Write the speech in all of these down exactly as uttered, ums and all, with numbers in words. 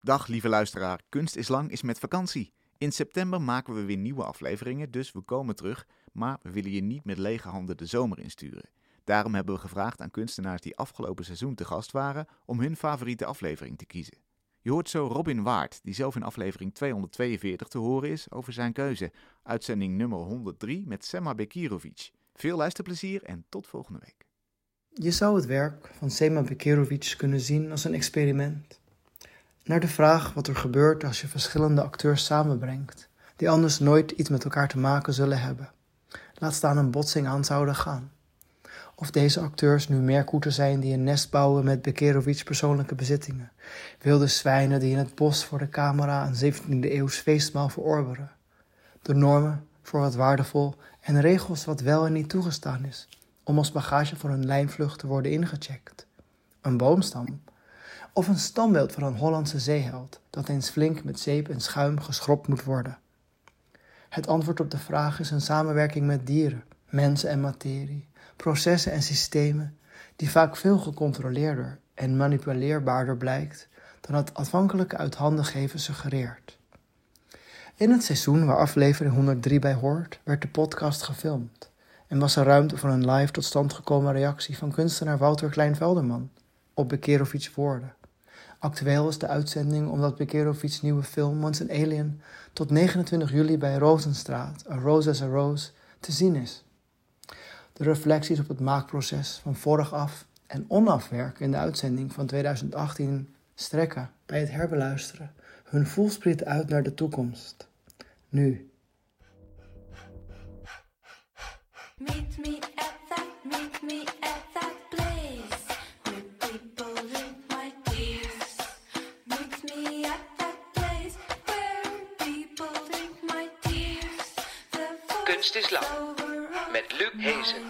Dag lieve luisteraar, Kunst is Lang is met vakantie. In september maken we weer nieuwe afleveringen, dus we komen terug, maar we willen je niet met lege handen de zomer insturen. Daarom hebben we gevraagd aan kunstenaars die afgelopen seizoen te gast waren om hun favoriete aflevering te kiezen. Je hoort zo Robin Waard, die zelf in aflevering tweehonderdtweeënveertig te horen is over zijn keuze. Uitzending nummer honderddrie met Sema Bekirovic. Veel luisterplezier en tot volgende week. Je zou het werk van Sema Bekirovic kunnen zien als een experiment. Naar de vraag wat er gebeurt als je verschillende acteurs samenbrengt, die anders nooit iets met elkaar te maken zullen hebben. Laat staan een botsing aan zouden gaan. Of deze acteurs nu meerkoeten zijn die een nest bouwen met Bekirovic persoonlijke bezittingen. Wilde zwijnen die in het bos voor de camera een zeventiende eeuws feestmaal verorberen. De normen voor wat waardevol en regels wat wel en niet toegestaan is, om als bagage voor een lijnvlucht te worden ingecheckt. Een boomstam. Of een standbeeld van een Hollandse zeeheld, dat eens flink met zeep en schuim geschropt moet worden. Het antwoord op de vraag is een samenwerking met dieren, mensen en materie, processen en systemen, die vaak veel gecontroleerder en manipuleerbaarder blijkt dan het afhankelijke uit handen geven suggereert. In het seizoen waar aflevering honderddrie bij hoort, werd de podcast gefilmd en was er ruimte voor een live tot stand gekomen reactie van kunstenaar Wouter Klein-Velderman op Bekirovic woorden. Actueel is de uitzending omdat Bekirovic's nieuwe film Once an Alien tot negenentwintig juli bij Rozenstraat, A Rose as a Rose, te zien is. De reflecties op het maakproces van vooraf en onafwerk in de uitzending van tweeduizend achttien strekken bij het herbeluisteren hun voelspriet uit naar de toekomst. Nu. Meet me at that, meet me at that place where people drink my tears. Meet me at that place where people drink my tears. Kunst is Lang met Luc Hezen.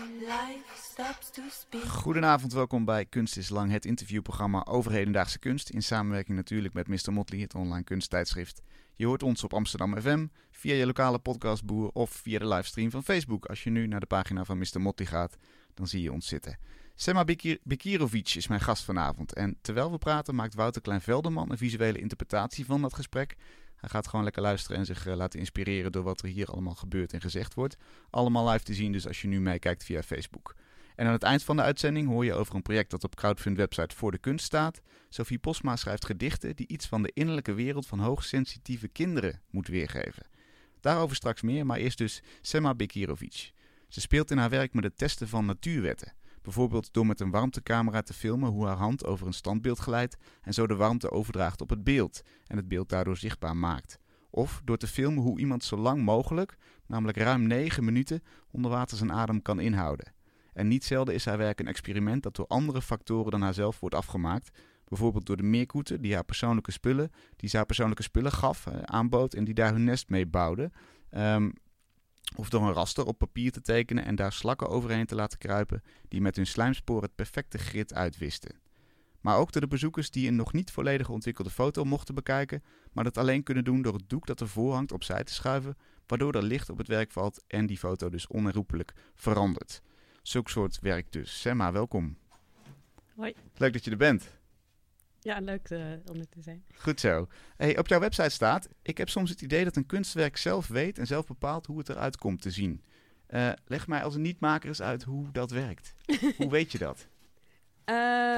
Goedenavond, welkom bij Kunst is Lang, het interviewprogramma over hedendaagse kunst. In samenwerking natuurlijk met mister Motley, het online kunsttijdschrift. Je hoort ons op Amsterdam F M, via je lokale podcastboer of via de livestream van Facebook. Als je nu naar de pagina van mister Motley gaat, dan zie je ons zitten. Sema Bekirovic is mijn gast vanavond. En terwijl we praten maakt Wouter Klein-Velderman een visuele interpretatie van dat gesprek. Hij gaat gewoon lekker luisteren en zich uh, laten inspireren door wat er hier allemaal gebeurt en gezegd wordt. Allemaal live te zien dus als je nu meekijkt via Facebook. En aan het eind van de uitzending hoor je over een project dat op crowdfund-website Voor de Kunst staat. Sophie Posma schrijft gedichten die iets van de innerlijke wereld van hoogsensitieve kinderen moet weergeven. Daarover straks meer, maar eerst dus Sema Bekirovic. Ze speelt in haar werk met het testen van natuurwetten. Bijvoorbeeld door met een warmtecamera te filmen hoe haar hand over een standbeeld glijdt en zo de warmte overdraagt op het beeld en het beeld daardoor zichtbaar maakt. Of door te filmen hoe iemand zo lang mogelijk, namelijk ruim negen minuten, onder water zijn adem kan inhouden. En niet zelden is haar werk een experiment dat door andere factoren dan haarzelf wordt afgemaakt. Bijvoorbeeld door de meerkoeten die haar persoonlijke spullen, die ze haar persoonlijke spullen gaf, eh, aanbood en die daar hun nest mee bouwden. Um, of door een raster op papier te tekenen en daar slakken overheen te laten kruipen die met hun slijmsporen het perfecte grid uitwisten. Maar ook door de bezoekers die een nog niet volledig ontwikkelde foto mochten bekijken, maar dat alleen kunnen doen door het doek dat ervoor hangt opzij te schuiven, waardoor er licht op het werk valt en die foto dus onherroepelijk verandert. Zulk soort werk dus. Sema, welkom. Hoi. Leuk dat je er bent. Ja, leuk uh, om er te zijn. Goed zo. Hey, op jouw website staat: ik heb soms het idee dat een kunstwerk zelf weet en zelf bepaalt hoe het eruit komt te zien. Uh, leg mij als een niet-maker eens uit hoe dat werkt. Hoe weet je dat? Uh,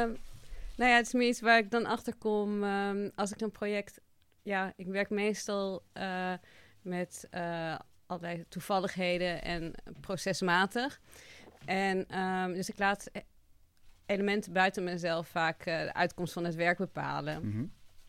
nou ja, het is meer iets waar ik dan achter kom um, als ik een project... Ja, ik werk meestal uh, met uh, allerlei toevalligheden en procesmatig. En um, dus ik laat elementen buiten mezelf vaak uh, de uitkomst van het werk bepalen. Mm-hmm.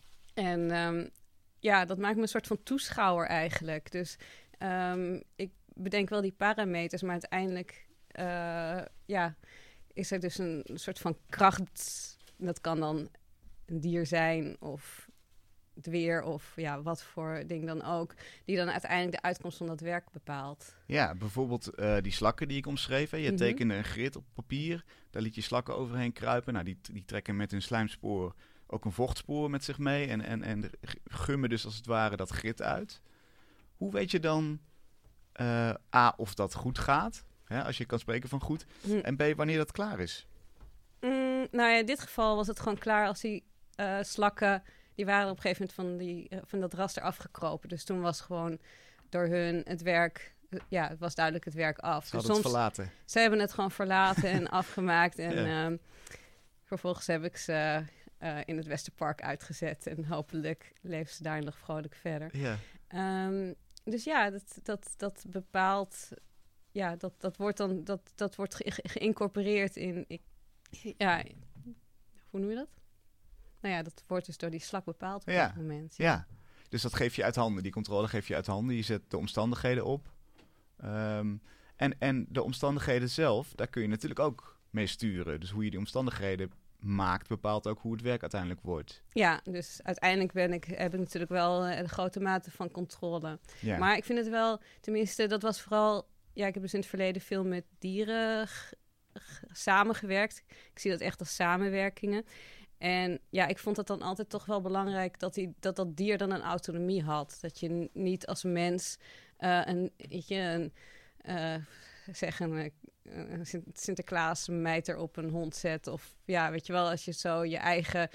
En um, ja, dat maakt me een soort van toeschouwer eigenlijk. Dus um, ik bedenk wel die parameters, maar uiteindelijk uh, ja, is er dus een soort van kracht. Dat kan dan een dier zijn of het weer of ja, wat voor ding dan ook, die dan uiteindelijk de uitkomst van dat werk bepaalt. Ja, bijvoorbeeld uh, die slakken die ik omschreef. Hè. Je mm-hmm. tekende een grid op papier, daar liet je slakken overheen kruipen. Nou, die, die trekken met hun slijmsporen ook een vochtspoor met zich mee en, en, en gummen dus als het ware dat grid uit. Hoe weet je dan uh, A, of dat goed gaat, hè, als je kan spreken van goed, mm. en B, wanneer dat klaar is? Mm, nou ja, in dit geval was het gewoon klaar als die uh, slakken die waren op een gegeven moment van, die, eh, van dat raster afgekropen. Dus toen was gewoon door hun het werk... eh, Ja, het was duidelijk het werk af. Ze Dus hadden het soms, verlaten. ze hebben het gewoon verlaten en afgemaakt. En Ja. ehm, vervolgens heb ik ze eh, in het Westerpark uitgezet. En hopelijk leven ze daar nog vrolijk verder. Ja. Ehm, dus ja, dat, dat, dat bepaalt... Ja, dat, dat wordt dan dat, dat wordt ge- ge- geïncorporeerd in... Ik, ja, hoe noem je dat? Nou ja, dat wordt dus door die slak bepaald op Ja. dat moment. Ja, dus dat geef je uit handen. Die controle geef je uit handen. Je zet de omstandigheden op. Ehm, en, en de omstandigheden zelf, daar kun je natuurlijk ook mee sturen. Dus hoe je die omstandigheden maakt, bepaalt ook hoe het werk uiteindelijk wordt. Ja, dus uiteindelijk ben ik, heb ik natuurlijk wel eh, een grote mate van controle. Ja. Maar ik vind het wel, tenminste, dat was vooral... Ja, ik heb dus in het verleden veel met dieren g- g- samengewerkt. Ik zie dat echt als samenwerkingen. En ja, ik vond het dan altijd toch wel belangrijk dat die, dat, dat dier dan een autonomie had. Dat je n- niet als mens eh, een, weet je, een, eh, zeg een, eh, een Sint- Sinterklaas mijter op een hond zet. Of ja, weet je wel, als je zo je eigen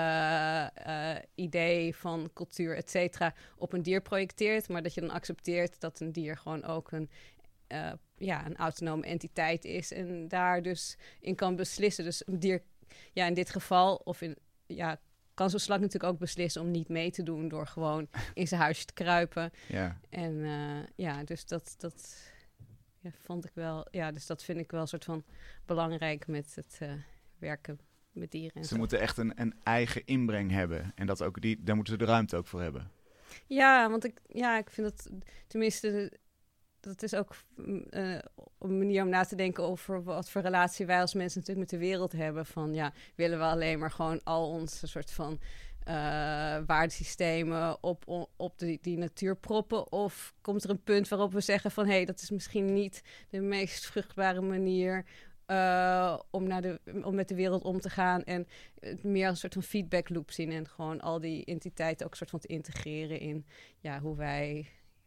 eh, eh, idee van cultuur, et cetera, op een dier projecteert. Maar dat je dan accepteert dat een dier gewoon ook een, eh, ja, een autonome entiteit is. En daar dus in kan beslissen. Dus een dier, ja, in dit geval, of in, ja, kan zo'n slak natuurlijk ook beslissen om niet mee te doen door gewoon in zijn huisje te kruipen. Ja. En eh, ja, dus dat, dat ja, vond ik wel, ja, dus dat vind ik wel een soort van belangrijk met het eh, werken met dieren. En Ze zo. moeten echt een, een eigen inbreng hebben. En dat ook die, daar moeten ze de ruimte ook voor hebben. Ja, want ik, ja, ik vind dat, tenminste, dat is ook mm, eh, een manier om na te denken over wat voor relatie wij als mensen natuurlijk met de wereld hebben. Van ja, willen we alleen maar gewoon al onze soort van eh waardesystemen op, op, op die, die natuur proppen? Of komt er een punt waarop we zeggen van hé, hey, dat is misschien niet de meest vruchtbare manier uh, om, naar de, om met de wereld om te gaan en het meer als een soort van feedback loop zien en gewoon al die entiteiten ook een soort van te integreren in ja, hoe wij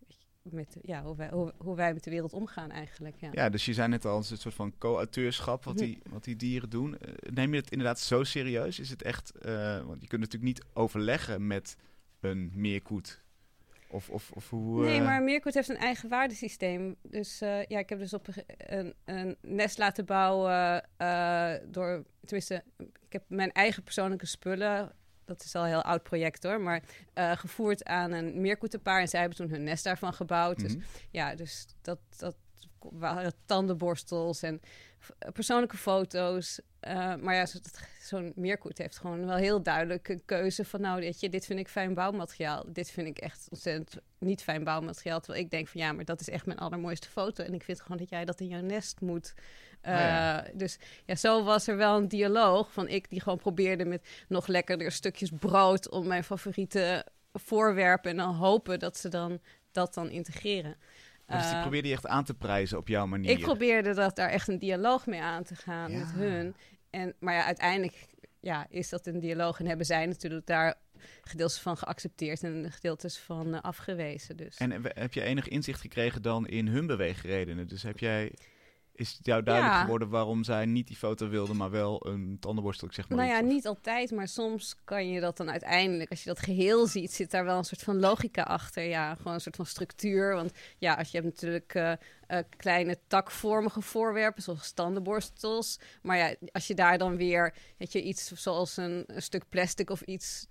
met ja, hoe wij, hoe, hoe wij met de wereld omgaan eigenlijk. Ja. Ja, dus je zei net al, het is een soort van co-auteurschap wat die, wat die dieren doen. Uh, neem je het inderdaad zo serieus? Is het echt, uh, want je kunt natuurlijk niet overleggen met een meerkoet. Of, of, of hoe... Uh... Nee, maar een meerkoet heeft een eigen waardesysteem. Dus uh, ja, ik heb dus op een, een nest laten bouwen uh, door, tenminste, ik heb mijn eigen persoonlijke spullen, dat is al een heel oud project hoor, maar uh, gevoerd aan een meerkoetenpaar en zij hebben toen hun nest daarvan gebouwd. Mm-hmm. Dus ja, dus dat, dat waren tandenborstels en f- persoonlijke foto's. Uh, maar ja, zo, dat, zo'n meerkoet heeft gewoon wel heel duidelijk een keuze van nou, weet je, dit vind ik fijn bouwmateriaal. Dit vind ik echt ontzettend niet fijn bouwmateriaal. Terwijl ik denk van ja, maar dat is echt mijn allermooiste foto. En ik vind gewoon dat jij dat in jouw nest moet. Uh, oh ja. Dus ja, zo was er wel een dialoog van ik die gewoon probeerde met nog lekkerder stukjes brood om mijn favoriete voorwerpen en dan hopen dat ze dan dat dan integreren. Dus die probeerde je echt aan te prijzen op jouw manier? Ik probeerde dat daar echt een dialoog mee aan te gaan ja. met hun. En, maar ja, uiteindelijk ja, is dat een dialoog en hebben zij natuurlijk daar gedeeltes van geaccepteerd en gedeeltes van uh, afgewezen. Dus. En heb je enig inzicht gekregen dan in hun beweegredenen? Dus heb jij... Is het jou duidelijk ja. geworden waarom zij niet die foto wilde, maar wel een tandenborstel, ik zeg maar Nou ja, iets, niet altijd, maar soms kan je dat dan uiteindelijk, als je dat geheel ziet, zit daar wel een soort van logica achter. Ja, gewoon een soort van structuur. Want ja, als je hebt natuurlijk uh, uh, kleine takvormige voorwerpen, zoals tandenborstels. Maar ja, als je daar dan weer, weet je, iets zoals een, een stuk plastic of iets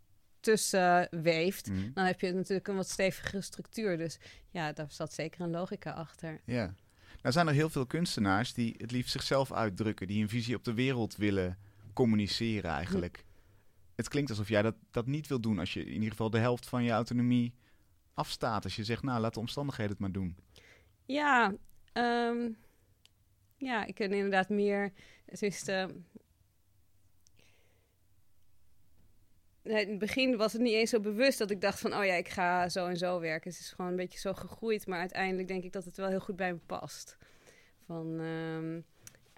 tussen weeft, mm. dan heb je natuurlijk een wat stevigere structuur. Dus ja, daar zat zeker een logica achter. Ja. Nou zijn er heel veel kunstenaars die het liefst zichzelf uitdrukken, die een visie op de wereld willen communiceren eigenlijk. Hm. Het klinkt alsof jij dat, dat niet wil doen als je in ieder geval de helft van je autonomie afstaat. Als je zegt, nou laat de omstandigheden het maar doen. Ja, um, ja ik ken inderdaad meer... Het is uh, in het begin was het niet eens zo bewust dat ik dacht van, oh ja, ik ga zo en zo werken. Het is gewoon een beetje zo gegroeid, maar uiteindelijk denk ik dat het wel heel goed bij me past. Van, um,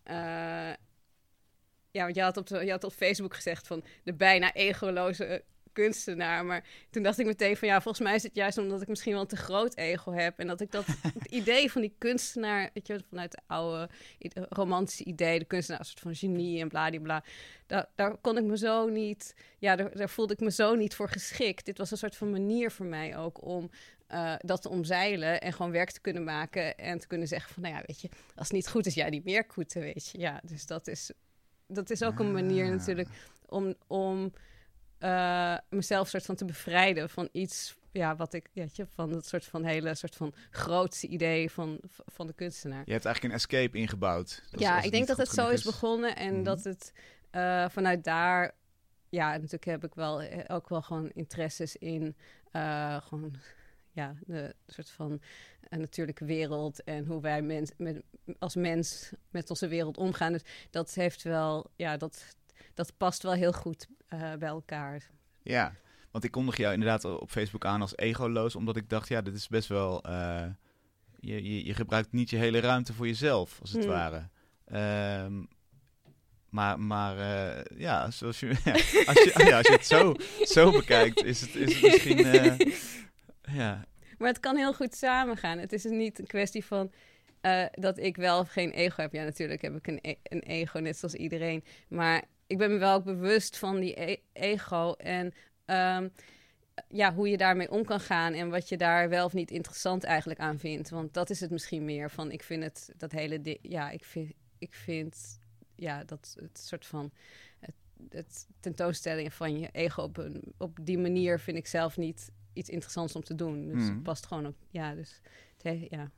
uh, ja, want je had, op, je had op Facebook gezegd van de bijna egoloze kunstenaar. Maar toen dacht ik meteen van ja, volgens mij is het juist omdat ik misschien wel een te groot ego heb. En dat ik dat het idee van die kunstenaar, weet je, vanuit de oude ide- romantische idee, de kunstenaar als een soort van genie en bladibla. Daar, daar kon ik me zo niet, ja, daar, daar voelde ik me zo niet voor geschikt. Dit was een soort van manier voor mij ook om uh, dat te omzeilen en gewoon werk te kunnen maken en te kunnen zeggen van, nou ja, weet je, als het niet goed is, ja, niet meer goed, weet je. Ja, dus dat is, dat is ook een manier Ah. natuurlijk om, om uh, mezelf soort van te bevrijden van iets, ja, wat ik, weet je, van dat soort van hele soort van grootste idee van, van de kunstenaar. Je hebt eigenlijk een escape ingebouwd. Dat is Ja, als ik denk niet dat het goed zo genoeg is begonnen en Mhm. dat het uh, vanuit daar, ja, natuurlijk heb ik wel eh, ook wel gewoon interesses in uh, gewoon, ja, de soort van uh, natuurlijke wereld en hoe wij mens, met, als mens met onze wereld omgaan. Dus dat heeft wel, ja, dat, dat past wel heel goed uh, bij elkaar. Ja, want ik kondig jou inderdaad op Facebook aan als egoloos, omdat ik dacht, ja, dit is best wel... Uh, je, je, je gebruikt niet je hele ruimte voor jezelf, als het Hmm. ware. Um, maar maar uh, ja, zoals je, ja, als je, ja, als je het zo, zo bekijkt, is het, is het misschien... Uh, ja. Maar het kan heel goed samengaan. Het is niet een kwestie van uh, dat ik wel of geen ego heb. Ja, natuurlijk heb ik een, e- een ego, net zoals iedereen. Maar ik ben me wel ook bewust van die e- ego en um, ja, hoe je daarmee om kan gaan en wat je daar wel of niet interessant eigenlijk aan vindt. Want dat is het misschien meer van, ik vind het, dat hele ding, ja, ik vind, ik vind, ja, dat het soort van, het, het tentoonstellingen van je ego op, een, op die manier vind ik zelf niet iets interessants om te doen. Dus Hmm. het past gewoon op, ja, dus, het, ja.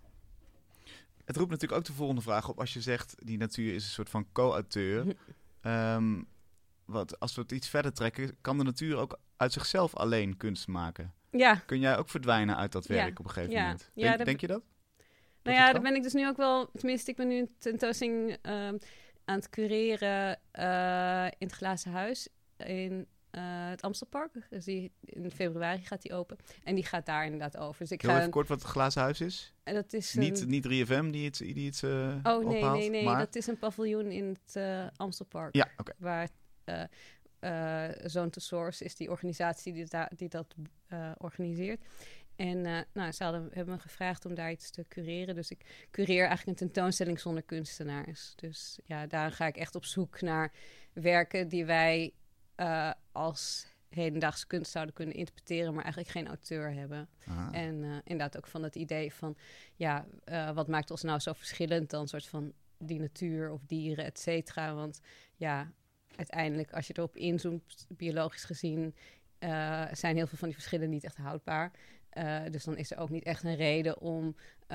Het roept natuurlijk ook de volgende vraag op als je zegt, die natuur is een soort van co-auteur. um, wat, als we het iets verder trekken, kan de natuur ook uit zichzelf alleen kunst maken? Ja. Kun jij ook verdwijnen uit dat werk Ja. op een gegeven Ja. moment? Ja, Denk, dat denk je dat? Nou ja, daar ben ik dus nu ook wel... Tenminste, ik ben nu een tentoonstelling um, aan het cureren uh, in het Glazen Huis in uh, het Amstelpark. Dus die, in februari gaat die open. En die gaat daar inderdaad over. Dus ik Heel ga even kort wat het Glazen Huis is. En dat is niet, een... niet drie F M die het, die het uh, Oh, nee, ophaalt, nee, nee. maar... Dat is een paviljoen in het uh, Amstelpark. Ja, oké. Okay. Waar... Uh, Uh, Zone to Source is die organisatie die, da- die dat uh, organiseert. En uh, nou, ze hadden, hebben me gevraagd om daar iets te cureren. Dus ik cureer eigenlijk een tentoonstelling zonder kunstenaars. Dus ja, daar ga ik echt op zoek naar werken die wij uh, als hedendaagse kunst zouden kunnen interpreteren, maar eigenlijk geen auteur hebben. Aha. En uh, inderdaad ook van het idee van, ja, uh, wat maakt ons nou zo verschillend dan soort van die natuur of dieren, et cetera. Want ja, uiteindelijk, als je erop inzoomt, biologisch gezien, uh, zijn heel veel van die verschillen niet echt houdbaar. Uh, dus dan is er ook niet echt een reden om uh,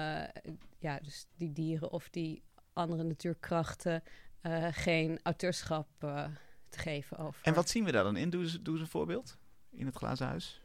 ja, dus die dieren of die andere natuurkrachten uh, geen auteurschap uh, te geven over. En wat zien we daar dan in? Doe eens, doe eens een voorbeeld in het Glazen Huis.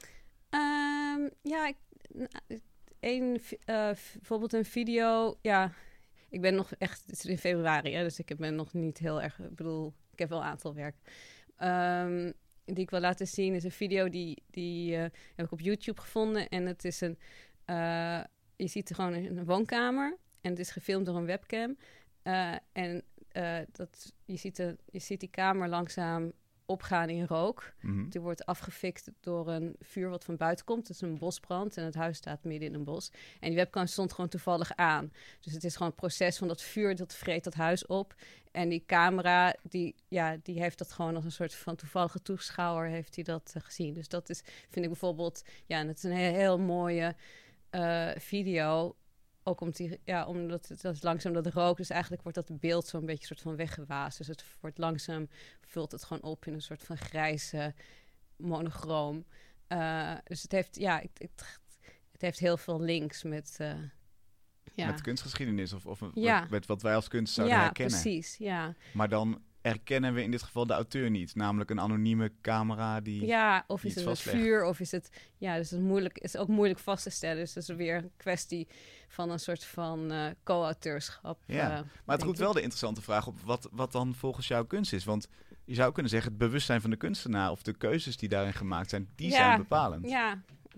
Um, ja, ik, een, uh, bijvoorbeeld een video, ja... Ik ben nog echt, het is in februari, hè, dus ik ben nog niet heel erg, ik bedoel, ik heb wel een aantal werk. Um, die ik wil laten zien is een video die, die uh, heb ik op YouTube gevonden. En het is een, uh, je ziet er gewoon een woonkamer en het is gefilmd door een webcam. Uh, en uh, dat, je, ziet de, je ziet die kamer langzaam opgaan in rook. Mm-hmm. Die wordt afgefikt door een vuur wat van buiten komt. Het is een bosbrand en het huis staat midden in een bos. En die webcam stond gewoon toevallig aan. Dus het is gewoon het proces van dat vuur, dat vreet dat huis op. En die camera, die, ja, die heeft dat gewoon als een soort van toevallige toeschouwer heeft hij dat uh, gezien. Dus dat is, vind ik bijvoorbeeld, ja, en het is een heel, heel mooie uh, video. Ook omdat, die, ja, omdat het dat is langzaam dat rook, dus eigenlijk wordt dat beeld zo'n beetje soort van weggewaasd. Dus het wordt langzaam, vult het gewoon op in een soort van grijze monochroom. Uh, dus het heeft, ja, het, het, het heeft heel veel links met... Uh, ja. Met kunstgeschiedenis of, of ja. met, met wat wij als kunst zouden ja, herkennen. Precies, ja, Maar dan herkennen we in dit geval de auteur niet. Namelijk een anonieme camera die... Ja, of is het het het vuur, of is het... Ja, dus het is, moeilijk, is ook moeilijk vast te stellen. Dus dat is weer een kwestie van een soort van uh, co-auteurschap. Ja, uh, maar het roept wel de interessante vraag op wat, wat dan volgens jou kunst is. Want je zou kunnen zeggen, het bewustzijn van de kunstenaar of de keuzes die daarin gemaakt zijn, die ja, zijn bepalend. Ja,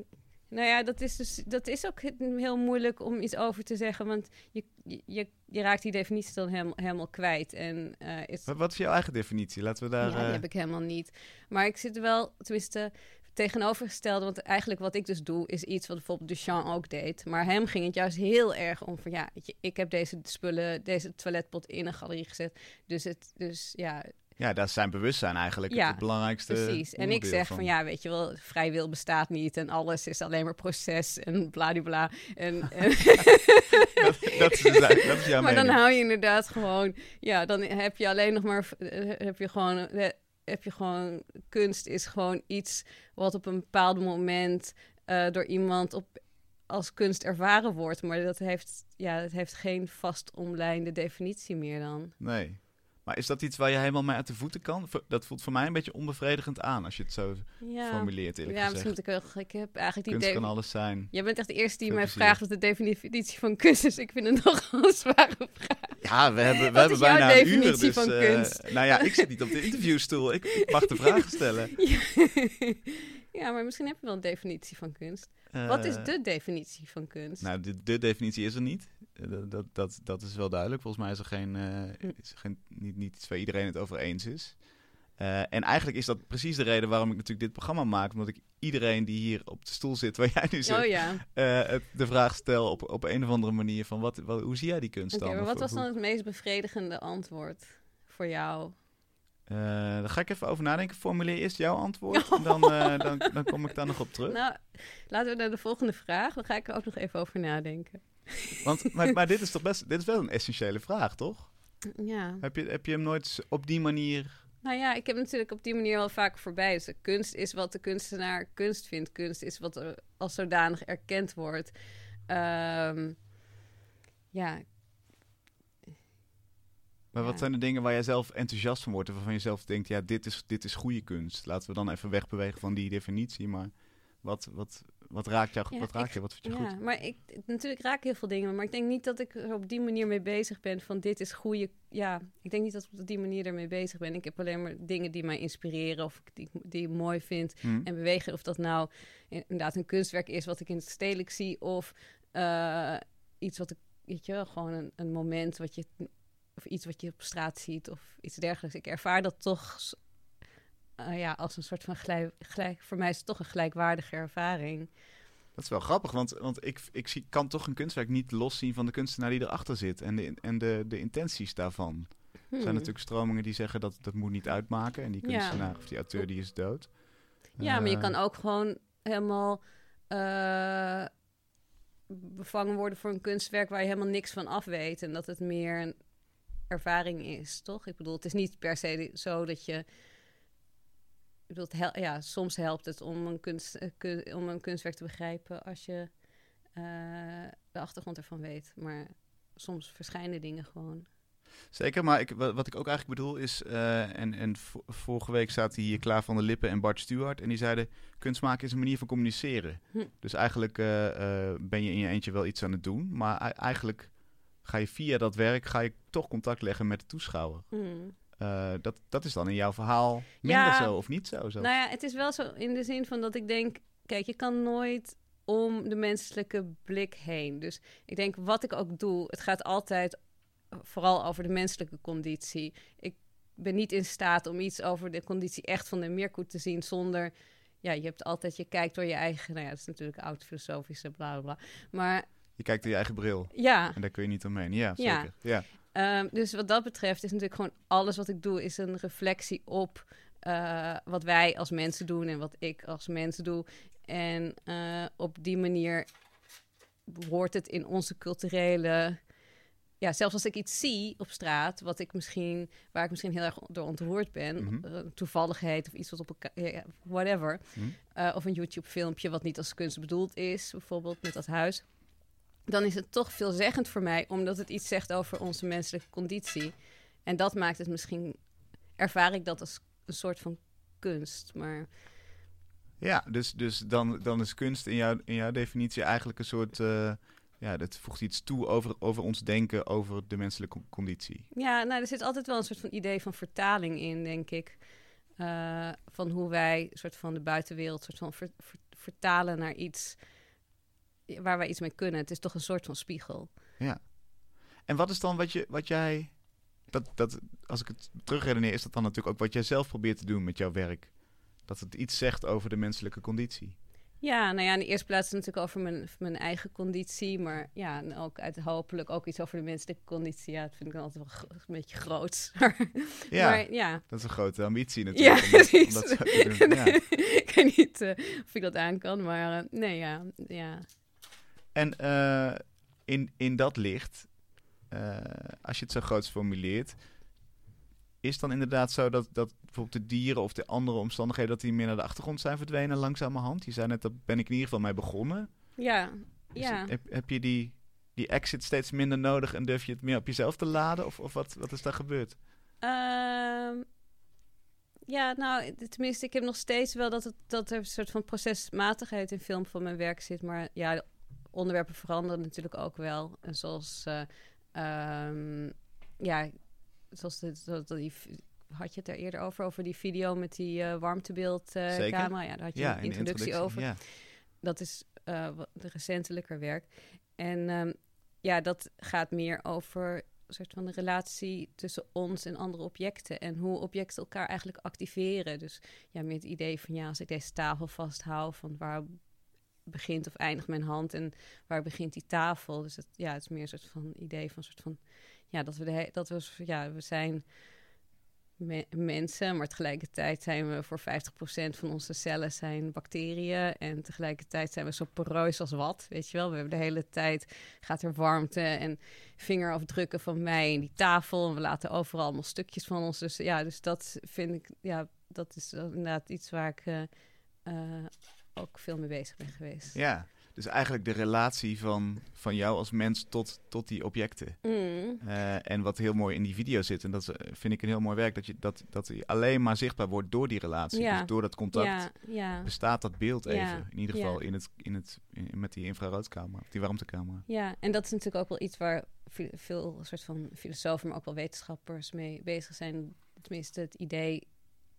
Nou ja, dat is dus dat is ook heel moeilijk om iets over te zeggen, want je, je, je raakt die definitie dan helemaal, helemaal kwijt. En, uh, is, Wat, wat is jouw eigen definitie? Laten we daar... ja, die uh, heb ik helemaal niet. Maar ik zit wel, tenminste, tegenovergestelde, want eigenlijk wat ik dus doe, is iets wat bijvoorbeeld Duchamp ook deed. Maar hem ging het juist heel erg om van, ja, weet je, ik heb deze spullen, deze toiletpot in een galerie gezet. Dus het, dus ja... Ja, dat is zijn bewustzijn eigenlijk Ja, het belangrijkste precies. En ik onderdeel zeg van, ja, weet je wel, vrij wil bestaat niet en alles is alleen maar proces en bladibla. En, en dat, dat, is, dus- dat is jouw maar dan mening. hou je inderdaad gewoon, ja, dan heb je alleen nog maar, eh, heb je gewoon, eh, heb je gewoon, kunst is gewoon iets wat op een bepaald moment eh, door iemand op als kunst ervaren wordt. Maar dat heeft, ja, dat heeft geen vast omlijnde definitie meer dan. Nee. Maar is dat iets waar je helemaal mee uit de voeten kan? V- Dat voelt voor mij een beetje onbevredigend aan als je het zo Ja, formuleert, eerlijk ja gezegd. misschien moet ik wel, ik heb eigenlijk die Kunst kan de- alles zijn. Jij bent echt de eerste die Veel mij plezier. vraagt wat de definitie van kunst is. Ik vind het nogal een zware vraag. Ja, we hebben, we Wat hebben is jouw bijna een uur. definitie Dus, van eh, kunst? nou ja, ik zit niet op de interviewstoel. Ik, ik mag de vragen stellen. Ja. Ja, maar misschien heb je wel een definitie van kunst. Wat is Eh, de definitie van kunst? Nou, de, de definitie is er niet. Eh, Dat, dat, dat, dat is wel duidelijk. Volgens mij is er geen, eh, is er geen, niet, niet iets waar iedereen het over eens is. Eh, en eigenlijk is dat precies de reden waarom ik natuurlijk dit programma maak. Omdat ik iedereen die hier op de stoel zit, waar jij nu zit, Oh ja. eh, het- de vraag stel op, op een of andere manier van wat, wat, hoe zie jij die kunst Oké, dan? maar Of wat was hoe- dan het meest bevredigende antwoord voor jou? Eh, daar ga ik even over nadenken. Formuleer eerst jouw antwoord. En dan, eh, dan, dan kom ik daar nog op terug. Nou, laten we naar de volgende vraag. Dan ga ik er ook nog even over nadenken. Want, maar, maar dit is toch best, dit is wel een essentiële vraag, toch? Ja. Heb je, heb je hem nooit op die manier... Nou ja, ik heb natuurlijk op die manier wel vaak voorbij. Dus de kunst is wat de kunstenaar kunst vindt. Kunst is wat er als zodanig erkend wordt. Ehm, ja, Maar wat Ja. zijn de dingen waar jij zelf enthousiast van wordt? Of waarvan je zelf denkt, ja, dit is, dit is goede kunst. Laten we dan even wegbewegen van die definitie. Maar wat, wat, wat raakt jou? Ja, wat raakt ik- je? Wat vind je ja, goed? maar ik natuurlijk raak ik heel veel dingen. Maar ik denk niet dat ik er op die manier mee bezig ben. Van dit is goede. Ja, ik denk niet dat ik op die manier ermee bezig ben. Ik heb alleen maar dingen die mij inspireren. Of die, die ik mooi vind. Hm? En bewegen. Of dat nou inderdaad een kunstwerk is wat ik in het stedelijk zie. Of eh, iets wat ik, weet je wel, gewoon een, een moment wat je, of iets wat je op straat ziet of iets dergelijks. Ik ervaar dat toch s- eh, ja, als een soort van gelijk, gelijk, voor mij is het toch een gelijkwaardige ervaring. Dat is wel grappig, want, want ik, ik zie, kan toch een kunstwerk niet loszien van de kunstenaar die erachter zit. En de, en de, de intenties daarvan. Er Hmm. zijn natuurlijk stromingen die zeggen dat dat moet niet uitmaken. En die Ja. kunstenaar of die auteur die is dood. Ja, maar je Eh, kan ook gewoon helemaal eh, bevangen worden voor een kunstwerk waar je helemaal niks van af weet. En dat het meer een ervaring is, toch? Ik bedoel, het is niet per se zo dat je... Ik bedoel, het hel- ja, soms helpt het om een, kunst, eh, kun- om een kunstwerk te begrijpen als je eh, de achtergrond ervan weet. Maar soms verschijnen dingen gewoon. Zeker, maar ik, wa- wat ik ook eigenlijk bedoel is... eh, en, en vo- vorige week zaten hier Klaar van der Lippen en Bart Stewart. En die zeiden, kunst maken is een manier van communiceren. Hm. Dus eigenlijk eh, eh, ben je in je eentje wel iets aan het doen. Maar ei- eigenlijk ga je via dat werk ga je toch contact leggen met de toeschouwer. Hmm. Eh, dat, dat is dan in jouw verhaal minder Ja. zo of niet zo. Zelfs. Nou ja, het is wel zo in de zin van dat ik denk... Kijk, je kan nooit om de menselijke blik heen. Dus ik denk, wat ik ook doe... Het gaat altijd vooral over de menselijke conditie. Ik ben niet in staat om iets over de conditie echt van de meerkoet te zien... zonder... Ja, je hebt altijd... Je kijkt door je eigen... Nou ja, dat is natuurlijk oud filosofische bla, bla, bla. Maar Je kijkt door je eigen bril. ja... En daar kun je niet omheen. Ja, Ja. zeker. Ja. Ehm, dus wat dat betreft is natuurlijk gewoon alles wat ik doe... is een reflectie op eh, wat wij als mensen doen... en wat ik als mens doe. En eh, op die manier hoort het in onze culturele... Ja, zelfs als ik iets zie op straat... Wat ik misschien, waar ik misschien heel erg door ontroerd ben... Mhm. eh, toevalligheid of iets wat op elkaar... ja, whatever. Hm? Eh, of een YouTube-filmpje wat niet als kunst bedoeld is... bijvoorbeeld met dat huis... dan is het toch veelzeggend voor mij... omdat het iets zegt over onze menselijke conditie. En dat maakt het misschien... ervaar ik dat als een soort van kunst. Maar Ja, dus, dus dan, dan is kunst in, jouw in jouw definitie eigenlijk een soort... eh, ja, dat voegt iets toe over, over ons denken over de menselijke conditie. ja, nou, er zit altijd wel een soort van idee van vertaling in, denk ik. Eh, van hoe wij een soort van de buitenwereld... soort van ver- ver- vertalen naar iets... waar wij iets mee kunnen. Het is toch een soort van spiegel. Ja. En wat is dan wat, je, wat jij... Dat, dat, als ik het terugredeneer, is dat dan natuurlijk ook wat jij zelf probeert te doen met jouw werk? Dat het iets zegt over de menselijke conditie. Ja, nou ja, in de eerste plaats natuurlijk over mijn, mijn eigen conditie. Maar ja, en ook uit, hopelijk ook iets over de menselijke conditie. Ja, dat vind ik dan altijd wel gro- een beetje groot. Ja, maar, ja. dat is een grote ambitie Ja, natuurlijk. om dat- om precies. dat zo te doen. Ja. Ik weet niet uh, of ik dat aan kan, maar uh, nee, ja. ja. En uh, in, in dat licht, uh, als je het zo groots formuleert, is dan inderdaad zo dat, dat bijvoorbeeld de dieren of de andere omstandigheden, dat die meer naar de achtergrond zijn verdwenen langzamerhand? Je zei net, daar ben ik in ieder geval mee begonnen. Ja, Is ja. het- heb, heb je die, die exit steeds minder nodig en durf je het meer op jezelf te laden? Of, of wat, wat is daar gebeurd? Ehm, ja, nou, tenminste, ik heb nog steeds wel dat, het, dat er een soort van procesmatigheid in film van mijn werk zit. Maar ja, de onderwerpen veranderen natuurlijk ook wel. En zoals, eh, ehm, ja, zoals de, zo- dat die, had je het er eerder over, over die video met die eh warmtebeeldcamera? Zeker. camera? Ja, daar had je Ja, een in de introductie over. Ja. Dat is eh, wat de recentelijker werk. En ehm, ja, dat gaat meer over een soort van de relatie tussen ons en andere objecten. En hoe objecten elkaar eigenlijk activeren. Dus ja, met het idee van ja, als ik deze tafel vasthoud, van waar begint of eindigt mijn hand en waar begint die tafel. Dus het, ja, het is meer een soort van idee van soort van ja, dat we de he- dat we ja, we zijn me- mensen, maar tegelijkertijd zijn we voor vijftig procent van onze cellen zijn bacteriën en tegelijkertijd zijn we zo poreus als wat, weet je wel. We hebben de hele tijd, gaat er warmte en vingerafdrukken van mij in die tafel en we laten overal allemaal stukjes van ons. Dus ja, dus dat vind ik, ja, dat is inderdaad iets waar ik uh, uh, ook veel mee bezig ben geweest. Ja, dus eigenlijk de relatie van, van jou als mens tot, tot die objecten. Mm. Uh, en wat heel mooi in die video zit, en dat is, uh, vind ik een heel mooi werk, dat, je, dat, dat die alleen maar zichtbaar wordt door die relatie. Ja. Dus door dat contact Ja, ja. bestaat dat beeld Ja. even. In ieder geval Ja. in het, in het, in, met die infraroodcamera, die warmtecamera. Ja, en dat is natuurlijk ook wel iets waar veel, veel soort van filosofen, maar ook wel wetenschappers mee bezig zijn. Tenminste, het idee.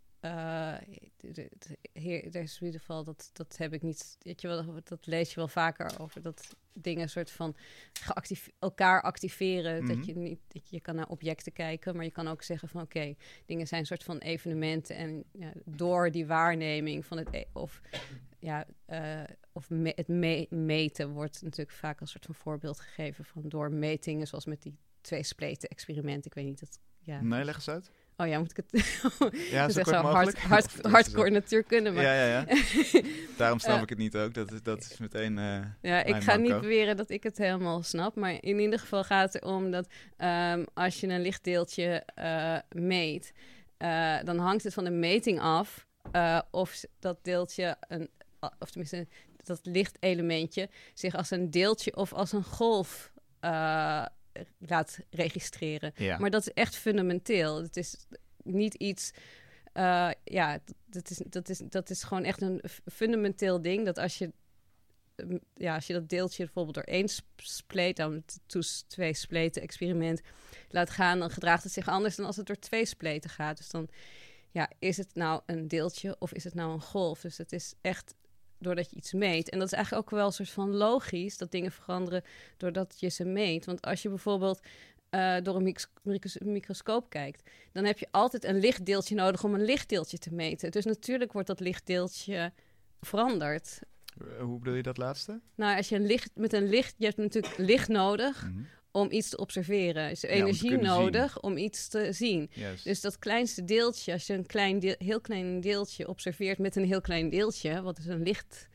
Uh, de, de, de, heer, er is in ieder geval, dat, dat heb ik niet. Weet je wel, dat lees je wel vaker over dat dingen soort van geactief, elkaar activeren. Mhm. Dat je niet, dat je kan naar objecten kijken, maar je kan ook zeggen van oké, okay, dingen zijn een soort van evenementen en ja, door die waarneming van het e- of ja, uh, of me, het me, meten wordt natuurlijk vaak als soort van voorbeeld gegeven van door metingen zoals met die twee spleten experiment. Ik weet niet dat. Ja. Nee, leg eens uit. Oh ja, moet ik het... Ja, dat zo is kort zo mogelijk. hard, hard, Of- hardcore natuurkunde. Maar Ja, ja, ja. Daarom snap Ja. ik het niet ook. Dat is, dat is meteen uh, ja, ik mijn ga niet manco. beweren dat ik het helemaal snap. Maar in ieder geval gaat het erom dat um, als je een lichtdeeltje uh, meet, uh, dan hangt het van de meting af uh, of dat deeltje, een, of tenminste dat lichtelementje, zich als een deeltje of als een golf uh, laat registreren. Ja. Maar dat is echt fundamenteel. Het is niet iets... Uh, ja, dat is, dat, is, dat is gewoon echt een f- fundamenteel ding. Dat als je, um, ja, als je dat deeltje bijvoorbeeld door één sp- spleet, dan het toes twee spleten experiment laat gaan, dan gedraagt het zich anders dan als het door twee spleten gaat. Dus dan, ja, is het nou een deeltje of is het nou een golf? Dus het is echt doordat je iets meet. En dat is eigenlijk ook wel een soort van logisch dat dingen veranderen doordat je ze meet. Want als je bijvoorbeeld uh, door een micros- micros- microscoop kijkt, dan heb je altijd een lichtdeeltje nodig om een lichtdeeltje te meten. Dus natuurlijk wordt dat lichtdeeltje veranderd. Uh, hoe bedoel je dat laatste? Nou, als je een licht met een licht, je hebt natuurlijk licht nodig Mm-hmm. om iets te observeren. Dus Ja, om te energie kunnen nodig zien. om iets te zien. Juist. Dus dat kleinste deeltje, als je een klein deel, heel klein deeltje observeert met een heel klein deeltje, wat is een licht,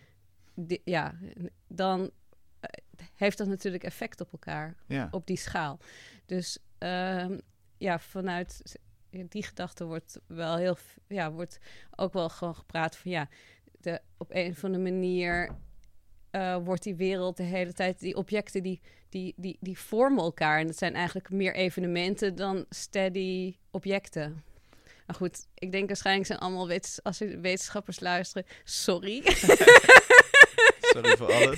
de, ja, dan uh, heeft dat natuurlijk effect op elkaar, ja. op die schaal. Dus uh, ja, vanuit die gedachte wordt wel heel, ja, wordt ook wel gewoon gepraat van ja, de, op een of andere manier uh, wordt die wereld de hele tijd, die objecten die, die, die, die vormen elkaar. En dat zijn eigenlijk meer evenementen dan steady objecten. Maar goed, ik denk waarschijnlijk zijn allemaal wetens- als er wetenschappers luisteren, sorry. Sorry voor alles.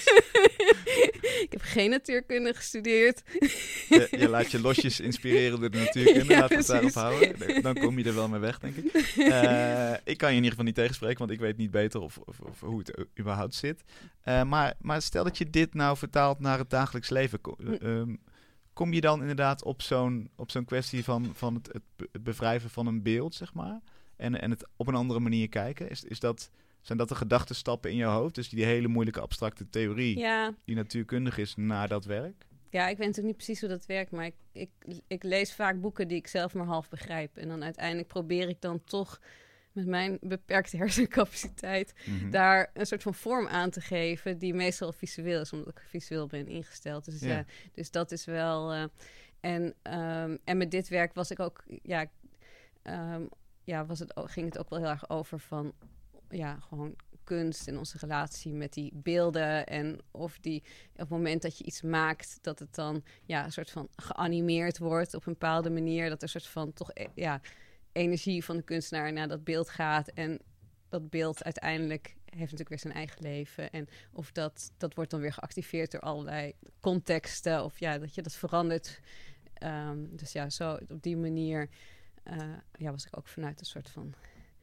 Ik heb geen natuurkunde gestudeerd. Je, je laat je losjes inspireren door de natuurkunde. Ja, Laten we het daarop precies. houden. Dan kom je er wel mee weg, denk ik. Uh, ik kan je in ieder geval niet tegenspreken, want ik weet niet beter of, of, of hoe het u- überhaupt zit. Uh, maar, maar stel dat je dit nou vertaalt naar het dagelijks leven. Ko- um, kom je dan inderdaad op zo'n, op zo'n kwestie van, van het, het, be- het bevrijven van een beeld, zeg maar? En, en het op een andere manier kijken? Is, is dat, zijn dat de gedachtenstappen in je hoofd? Dus die hele moeilijke abstracte theorie Ja, die natuurkundig is naar dat werk? ja, ik weet natuurlijk niet precies hoe dat werkt, maar ik, ik, ik lees vaak boeken die ik zelf maar half begrijp. En dan uiteindelijk probeer ik dan toch met mijn beperkte hersencapaciteit Mm-hmm. daar een soort van vorm aan te geven die meestal visueel is, omdat ik visueel ben ingesteld. Dus ja, Ja. dus dat is wel... eh, en, ehm, en met dit werk was ik ook... Ja, ehm, ja was het, ook- ging het ook wel heel erg over van... Ja, gewoon kunst en onze relatie met die beelden. En of die op het moment dat je iets maakt, dat het dan ja, een soort van geanimeerd wordt op een bepaalde manier. Dat er een soort van toch eh, ja, energie van de kunstenaar naar dat beeld gaat. En dat beeld uiteindelijk heeft natuurlijk weer zijn eigen leven. En of dat, dat wordt dan weer geactiveerd door allerlei contexten. Of ja, dat je dat verandert. Ehm, dus ja, zo op die manier uh, ja, was ik ook vanuit een soort van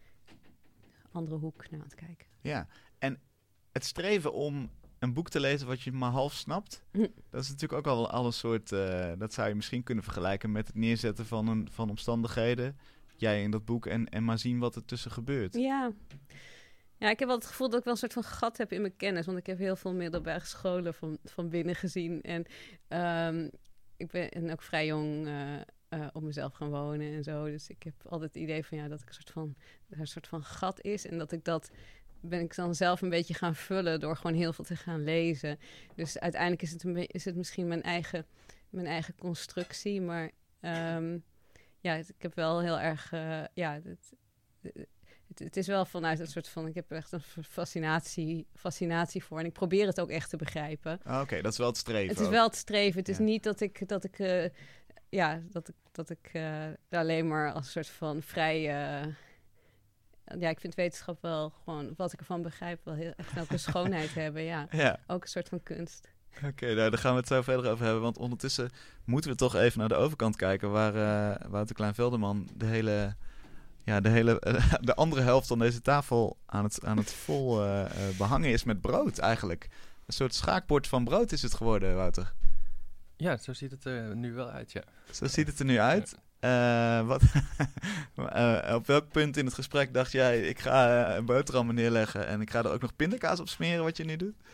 andere hoek naar aan het kijken. Ja, en het streven om een boek te lezen wat je maar half snapt, Hm. dat is natuurlijk ook al, al een soort... Uh, dat zou je misschien kunnen vergelijken met het neerzetten van, een, van omstandigheden. Jij in dat boek en, en maar zien wat er tussen gebeurt. Ja. Ja, ik heb wel het gevoel dat ik wel een soort van gat heb in mijn kennis. Want ik heb heel veel middelbare scholen van, van binnen gezien. En um, ik ben ook vrij jong uh, uh, op mezelf gaan wonen en zo. Dus ik heb altijd het idee van ja, dat ik een soort van, een soort van gat is. En dat ik dat ben ik dan zelf een beetje gaan vullen door gewoon heel veel te gaan lezen. Dus uiteindelijk is het, een be- is het misschien mijn eigen, mijn eigen constructie. Maar um, ja, ik heb wel heel erg... Uh, ja, het, het, het is wel vanuit een soort van... Ik heb er echt een fascinatie, fascinatie voor. En ik probeer het ook echt te begrijpen. Ah, Oké, okay, dat is wel het streven. Het is ook. wel het streven. Het is Ja. niet dat ik... Dat ik uh, ja, dat ik, dat ik uh, alleen maar als een soort van vrij... Uh, ja, ik vind wetenschap wel gewoon... Wat ik ervan begrijp, wel heel, echt ook een schoonheid hebben. Ja. Ja. Ook een soort van kunst. Oké, okay, nou, daar gaan we het zo verder over hebben. Want ondertussen moeten we toch even naar de overkant kijken... waar uh, Wouter Klein-Velderman de hele... Ja, de, hele, uh, de andere helft van deze tafel aan het, aan het vol uh, uh, behangen is met brood eigenlijk. Een soort schaakbord van brood is het geworden, Wouter. Ja, zo ziet het er nu wel uit, ja. Zo ziet het er nu uit. Uh, wat, uh, op welk punt in het gesprek dacht jij... ik ga uh, een boterham neerleggen en ik ga er ook nog pindakaas op smeren wat je nu doet?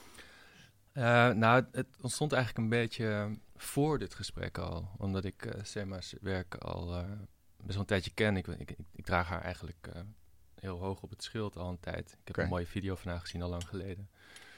Uh, nou, het ontstond eigenlijk een beetje voor dit gesprek al. Omdat ik uh, Sema's werk al uh, best wel een tijdje ken. Ik, ik, ik, ik draag haar eigenlijk uh, heel hoog op het schild al een tijd. Ik heb okay. een mooie video van haar gezien al lang geleden.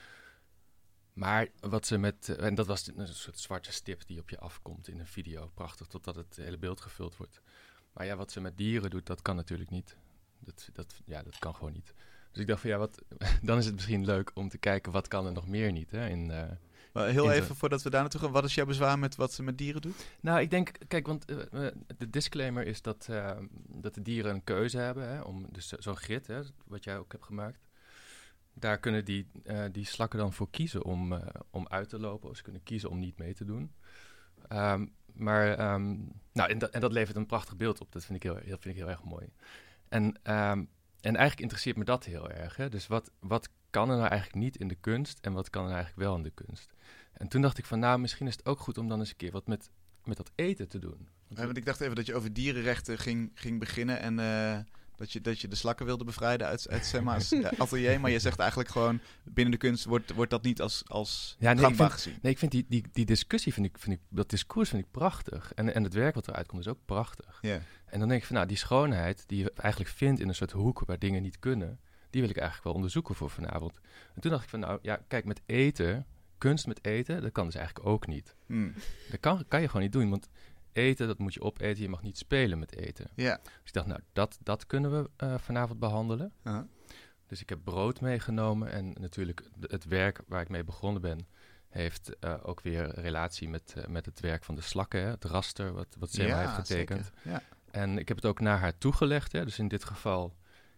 Maar wat ze met... Uh, en dat was een soort zwarte stip die op je afkomt in een video. Prachtig, totdat het hele beeld gevuld wordt. Maar ja, wat ze met dieren doet, dat kan natuurlijk niet. Dat, dat, ja, dat kan gewoon niet. Dus ik dacht van ja, wat, dan is het misschien leuk om te kijken wat kan er nog meer niet. Hè, in, uh, maar heel in even de... voordat we daar naartoe gaan. Wat is jouw bezwaar met wat ze met dieren doet? Nou, ik denk, kijk, want uh, uh, de disclaimer is dat, uh, dat de dieren een keuze hebben. Hè, om, dus zo'n grid, hè, wat jij ook hebt gemaakt. Daar kunnen die, uh, die slakken dan voor kiezen om, uh, om uit te lopen. Of ze kunnen kiezen om niet mee te doen. Um, maar, um, nou, en dat, en dat levert een prachtig beeld op. Dat vind ik heel, heel, vind ik heel erg mooi. En... Um, En eigenlijk interesseert me dat heel erg. Hè? Dus wat, wat kan er nou eigenlijk niet in de kunst en wat kan er eigenlijk wel in de kunst? En toen dacht ik van, nou, misschien is het ook goed om dan eens een keer wat met, met dat eten te doen. Want, ja, want ik dacht even dat je over dierenrechten ging, ging beginnen en uh, dat, je, dat je de slakken wilde bevrijden uit, uit Sema's atelier. Maar je zegt eigenlijk gewoon, binnen de kunst wordt, wordt dat niet als, als ja, nee, gangbaar ik vind, gezien. Nee, ik vind die, die, die discussie, vind ik, vind ik, dat discours vind ik prachtig. En, en het werk wat eruit komt is ook prachtig. Yeah. En dan denk ik van, nou, die schoonheid die je eigenlijk vindt in een soort hoek waar dingen niet kunnen, die wil ik eigenlijk wel onderzoeken voor vanavond. En toen dacht ik van, nou ja, kijk, met eten, kunst met eten, dat kan dus eigenlijk ook niet. Hmm. Dat kan, kan je gewoon niet doen, want eten, dat moet je opeten, je mag niet spelen met eten. Yeah. Dus ik dacht, nou, dat, dat kunnen we uh, vanavond behandelen. Uh-huh. Dus ik heb brood meegenomen en natuurlijk het werk waar ik mee begonnen ben, heeft uh, ook weer relatie met, uh, met het werk van de slakken, hè, het raster wat, wat Sema ja, heeft getekend. Ja. En ik heb het ook naar haar toegelegd. Hè. Dus in dit geval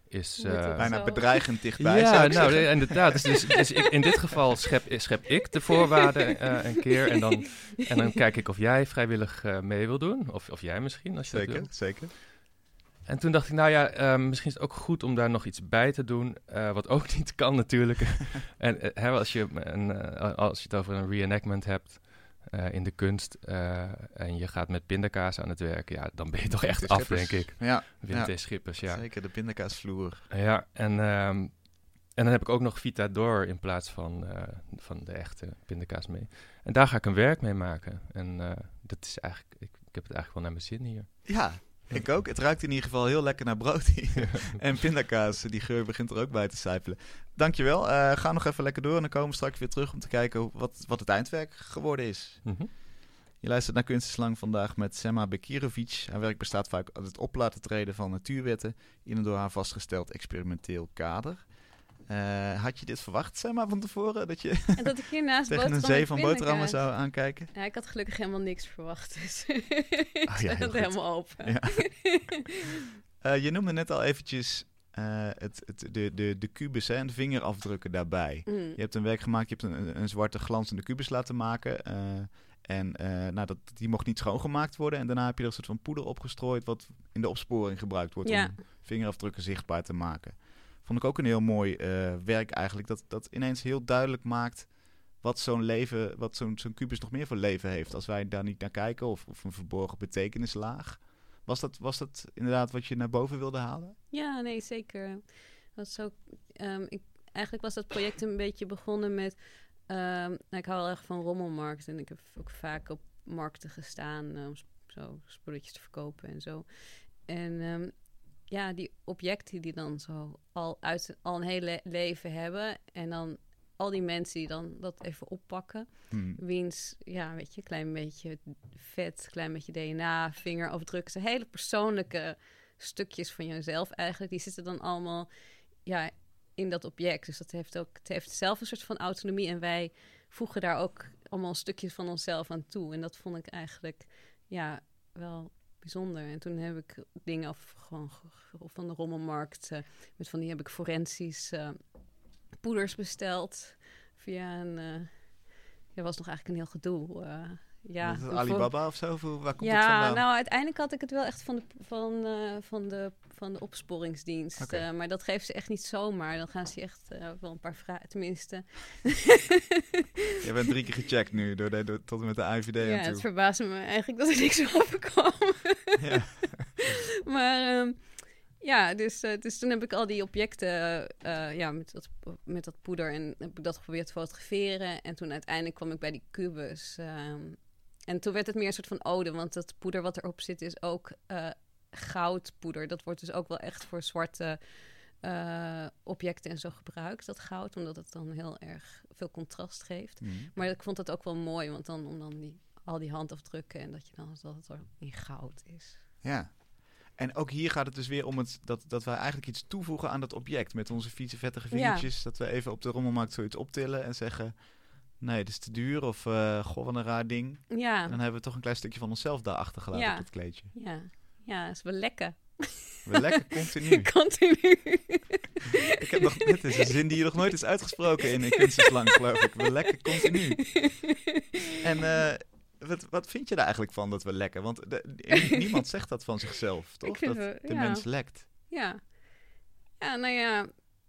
is... Moet het eh, Bijna Zo. bedreigend dichtbij, ja, zou ik nou, zeggen. inderdaad. Dus, dus, dus ik, in dit geval schep, schep ik de voorwaarden eh, een keer. En dan, en dan kijk ik of jij vrijwillig eh, mee wil doen. Of, of jij misschien, als je dat Zeker, wil. zeker. En toen dacht ik, nou ja, eh, misschien is het ook goed om daar nog iets bij te doen. eh, wat ook niet kan natuurlijk. en eh, hè, als, je een, eh, als je het over een reenactment hebt uh, in de kunst... Uh, en je gaat met pindakaas aan het werk... ja, dan ben je toch echt De af, Schippers. denk ik. Ja, Wim ja. T. Schippers, ja. Zeker, de pindakaasvloer. Ja, en, um, en dan heb ik ook nog Vita Door in plaats van, uh, van de echte pindakaas mee. En daar ga ik een werk mee maken. En uh, dat is eigenlijk, ik, ik heb het eigenlijk wel naar mijn zin hier. Ja, ik ook. Het ruikt in ieder geval heel lekker naar brood hier. En pindakaas, die geur begint er ook bij te sijpelen. Dankjewel. Uh, ga nog even lekker door en dan komen we straks weer terug om te kijken hoe, wat, wat het eindwerk geworden is. Mm-hmm. Je luistert naar Kunst is Lang vandaag met Sema Bekirovic. Haar werk bestaat vaak uit het op laten treden van natuurwetten in een door haar vastgesteld experimenteel kader. Uh, had je dit verwacht, Sema, van tevoren? Dat je En dat ik hiernaast tegen een zee van boterhammen zou aankijken? Ja, ik had gelukkig helemaal niks verwacht. Dus Oh, ja, ik heel het goed. helemaal open. Ja. uh, je noemde net al eventjes uh, het, het, de, de, de kubus hè, en de vingerafdrukken daarbij. Mm. Je hebt een werk gemaakt, je hebt een, een zwarte glanzende kubus laten maken. Uh, en uh, nou, dat, die mocht niet schoongemaakt worden. En daarna heb je er een soort van poeder opgestrooid wat in de opsporing gebruikt wordt Ja. om vingerafdrukken zichtbaar te maken. Vond ik ook een heel mooi uh, werk eigenlijk. Dat, dat ineens heel duidelijk maakt wat zo'n leven, wat zo'n, zo'n kubus nog meer voor leven heeft. Als wij daar niet naar kijken of, of een verborgen betekenislaag. Was dat, was dat inderdaad wat je naar boven wilde halen? Ja, nee, zeker. Dat is ook, um, ik, eigenlijk was dat project een beetje begonnen met... Um, nou, ik hou wel erg van rommelmarkt. En ik heb ook vaak op markten gestaan om um, zo spulletjes te verkopen en zo. En um, ja, die objecten die dan zo al, uit, al een hele le- leven hebben... en dan al die mensen die dan dat even oppakken... Hmm. wiens, ja, weet je, klein beetje vet, klein beetje D N A, vingerafdrukken... zijn hele persoonlijke stukjes van jezelf eigenlijk... die zitten dan allemaal ja, in dat object. Dus dat heeft ook, het heeft zelf een soort van autonomie... en wij voegen daar ook allemaal een stukje van onszelf aan toe. En dat vond ik eigenlijk, ja, wel... bijzonder. En toen heb ik dingen af, gewoon of van de rommelmarkt... Uh, met van die heb ik forensisch uh, poeders besteld. Via een... Uh, ja, was nog eigenlijk een heel gedoe. Uh, ja, Was het Alibaba of zo? Of waar komt ja, het vandaan? nou, uiteindelijk had ik het wel echt van de, van, uh, van de, van de opsporingsdienst. Okay. Uh, maar dat geeft ze echt niet zomaar. Dan gaan ze echt uh, wel een paar vragen, tenminste. Je bent drie keer gecheckt nu, door de, door, tot en met de I V D ja, aan toe. het verbaasde me eigenlijk dat er niks overkwam. Ja. Maar um, ja, dus, uh, dus toen heb ik al die objecten uh, ja, met, dat, met dat poeder en heb ik dat geprobeerd te fotograferen. En toen uiteindelijk kwam ik bij die kubus. Um, en toen werd het meer een soort van ode, want dat poeder wat erop zit is ook uh, goudpoeder. Dat wordt dus ook wel echt voor zwarte uh, objecten en zo gebruikt, dat goud. Omdat het dan heel erg veel contrast geeft. Mm. Maar ik vond dat ook wel mooi, want dan om dan die, al die handafdrukken en dat je dan dat het er in goud is. Ja. En ook hier gaat het dus weer om het, dat, dat wij eigenlijk iets toevoegen aan dat object. Met onze vieze vettige vingertjes. Ja. Dat we even op de rommelmarkt zoiets optillen en zeggen... Nee, dit is te duur of uh, goh, wat een raar ding. Ja. En dan hebben we toch een klein stukje van onszelf daar achtergelaten ja. op het kleedje. Ja, ja, is wel lekker. We lekker continu. Continu. Ik heb nog, dit is een zin die je nog nooit is uitgesproken in, in Kunst is Lang, geloof ik. We lekker continu. En... Uh, Wat, wat vind je daar eigenlijk van, dat we lekken? Want de, niemand zegt dat van zichzelf, toch? Dat we, de ja. mens lekt. Ja. Ja, nou ja.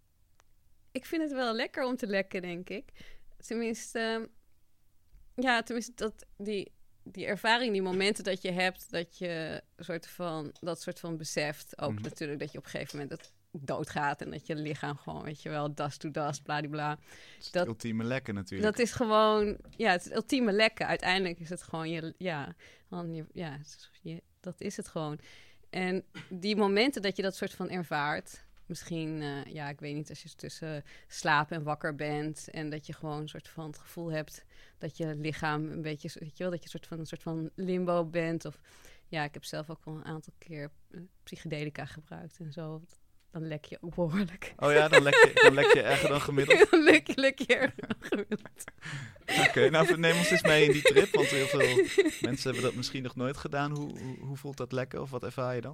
Ik vind het wel lekker om te lekken, denk ik. Tenminste, ja, tenminste dat die, die ervaring, die momenten dat je hebt, dat je soort van, dat soort van beseft. Ook mm-hmm. natuurlijk dat je op een gegeven moment dat doodgaat en dat je lichaam gewoon, weet je wel, dust to dust, bladibla. Dat is het ultieme lekken natuurlijk. Dat is gewoon, ja, het ultieme lekken. Uiteindelijk is het gewoon je, ja, dan je, ja, je, dat is het gewoon. En die momenten dat je dat soort van ervaart, misschien, uh, ja, ik weet niet, als je tussen slaap en wakker bent en dat je gewoon een soort van het gevoel hebt dat je lichaam een beetje, weet je wel, dat je een soort van een soort van limbo bent. Of ja, ik heb zelf ook al een aantal keer psychedelica gebruikt en zo. Dan lek je ook behoorlijk. Oh ja, dan lek je, dan lek je erger dan gemiddeld? Dan lek je, lek je erger dan gemiddeld. Oké, okay, nou neem ons eens mee in die trip. Want heel veel mensen hebben dat misschien nog nooit gedaan. Hoe, hoe, hoe voelt dat lekken of wat ervaar je dan?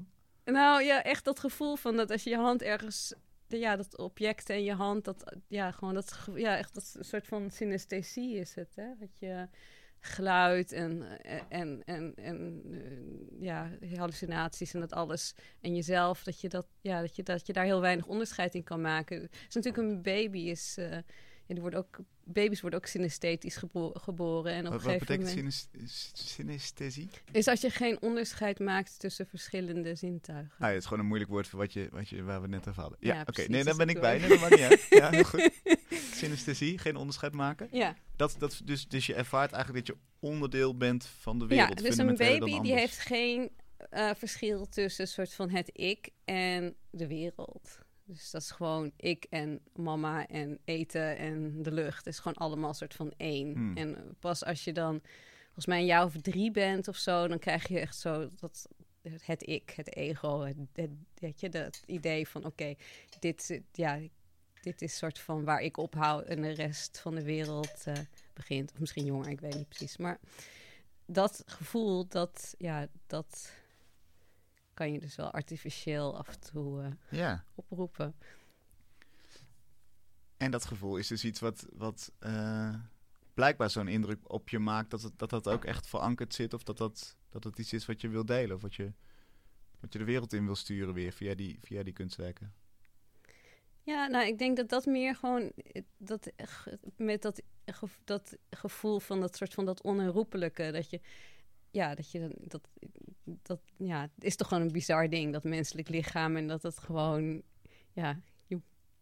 Nou ja, echt dat gevoel van dat als je je hand ergens... de- Ja, dat object en je hand, dat... Ja, gewoon dat... ge- Ja, echt dat soort van synesthesie is het, hè? Dat je geluid en... En, en, en eh, ja, hallucinaties en dat alles. En jezelf, dat je, dat, ja, dat je, dat je daar heel weinig onderscheid in kan maken. Het is natuurlijk een baby, is... eh, ja, die worden ook, baby's worden ook synesthetisch gebo- geboren. En op Wat, een wat gegeven betekent moment... synes- synesthesie? Is als je geen onderscheid maakt tussen verschillende zintuigen. Ah, ja, het is gewoon een moeilijk woord voor wat je, wat je, waar we net over hadden. Ja, Ja, oké. precies, Nee, daar dus ben ik ik doe bij. het. Nee, dat maakt niet uit. Ja, heel goed. Synesthesie, geen onderscheid maken. Ja, Dat, dat, dus, dus je ervaart eigenlijk dat je onderdeel bent van de ja wereld. dus een fundamenteler dan baby die anders. heeft geen eh, verschil tussen soort van het ik en de wereld. Dus dat is gewoon ik en mama en eten en de lucht. Het is gewoon allemaal soort van één. Hmm. En pas als je dan volgens mij een jaar of drie bent of zo, dan krijg je echt zo dat het ik, het ego, het, het, weet je, dat idee van oké, dit, ja, dit is soort van waar ik ophoud en de rest van de wereld eh, begint. Of misschien jonger, ik weet niet precies. Maar dat gevoel, dat, ja, dat kan je dus wel artificieel af en toe eh, Ja, oproepen. en dat gevoel is dus iets wat, wat eh, blijkbaar zo'n indruk op je maakt... Dat, het, dat dat ook echt verankerd zit... of dat dat, dat het iets is wat je wil delen... of wat je, wat je de wereld in wil sturen weer via die, via die kunstwerken. Ja, nou, ik denk dat dat meer gewoon eh, dat, ge- met dat, gev- dat gevoel van dat soort van dat onherroepelijke, dat je, ja, dat je dan- dat, dat, ja, het is toch gewoon een bizar ding, dat menselijk lichaam en dat het gewoon, ja, je,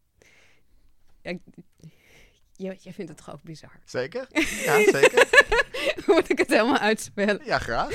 ja, je, jij vindt het toch ook bizar? Zeker? Ja, zeker. Moet ik het helemaal uitspellen? Ja, graag.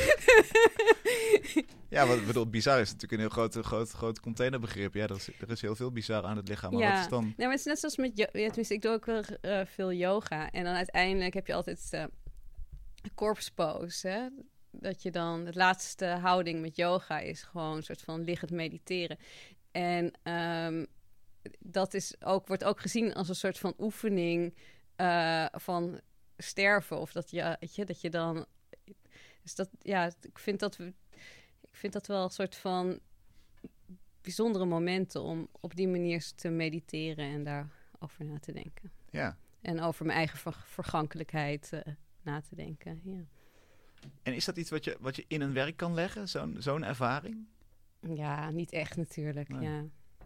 Ja, wat ik bedoel, bizar is natuurlijk een heel groot, groot, groot containerbegrip. Ja, er is, er is heel veel bizar aan het lichaam. Maar Ja. wat is dan... Nee, maar het is net zoals met... yo- Ja, tenminste, ik doe ook wel eh, veel yoga. En dan uiteindelijk heb je altijd eh corpse pose, hè? Dat je dan... De laatste houding met yoga is gewoon een soort van liggend mediteren. En ehm, dat is ook, wordt ook gezien als een soort van oefening eh, van sterven. Of dat je, weet je, dat je dan... Dus dat, ja, ik vind dat we... Ik vind dat wel een soort van bijzondere momenten om op die manier te mediteren en daarover na te denken. Ja. En over mijn eigen ver- vergankelijkheid eh, na te denken. Ja. En is dat iets wat je, wat je in een werk kan leggen? Zo'n zo'n ervaring? Ja, niet echt natuurlijk. Nee. Ja.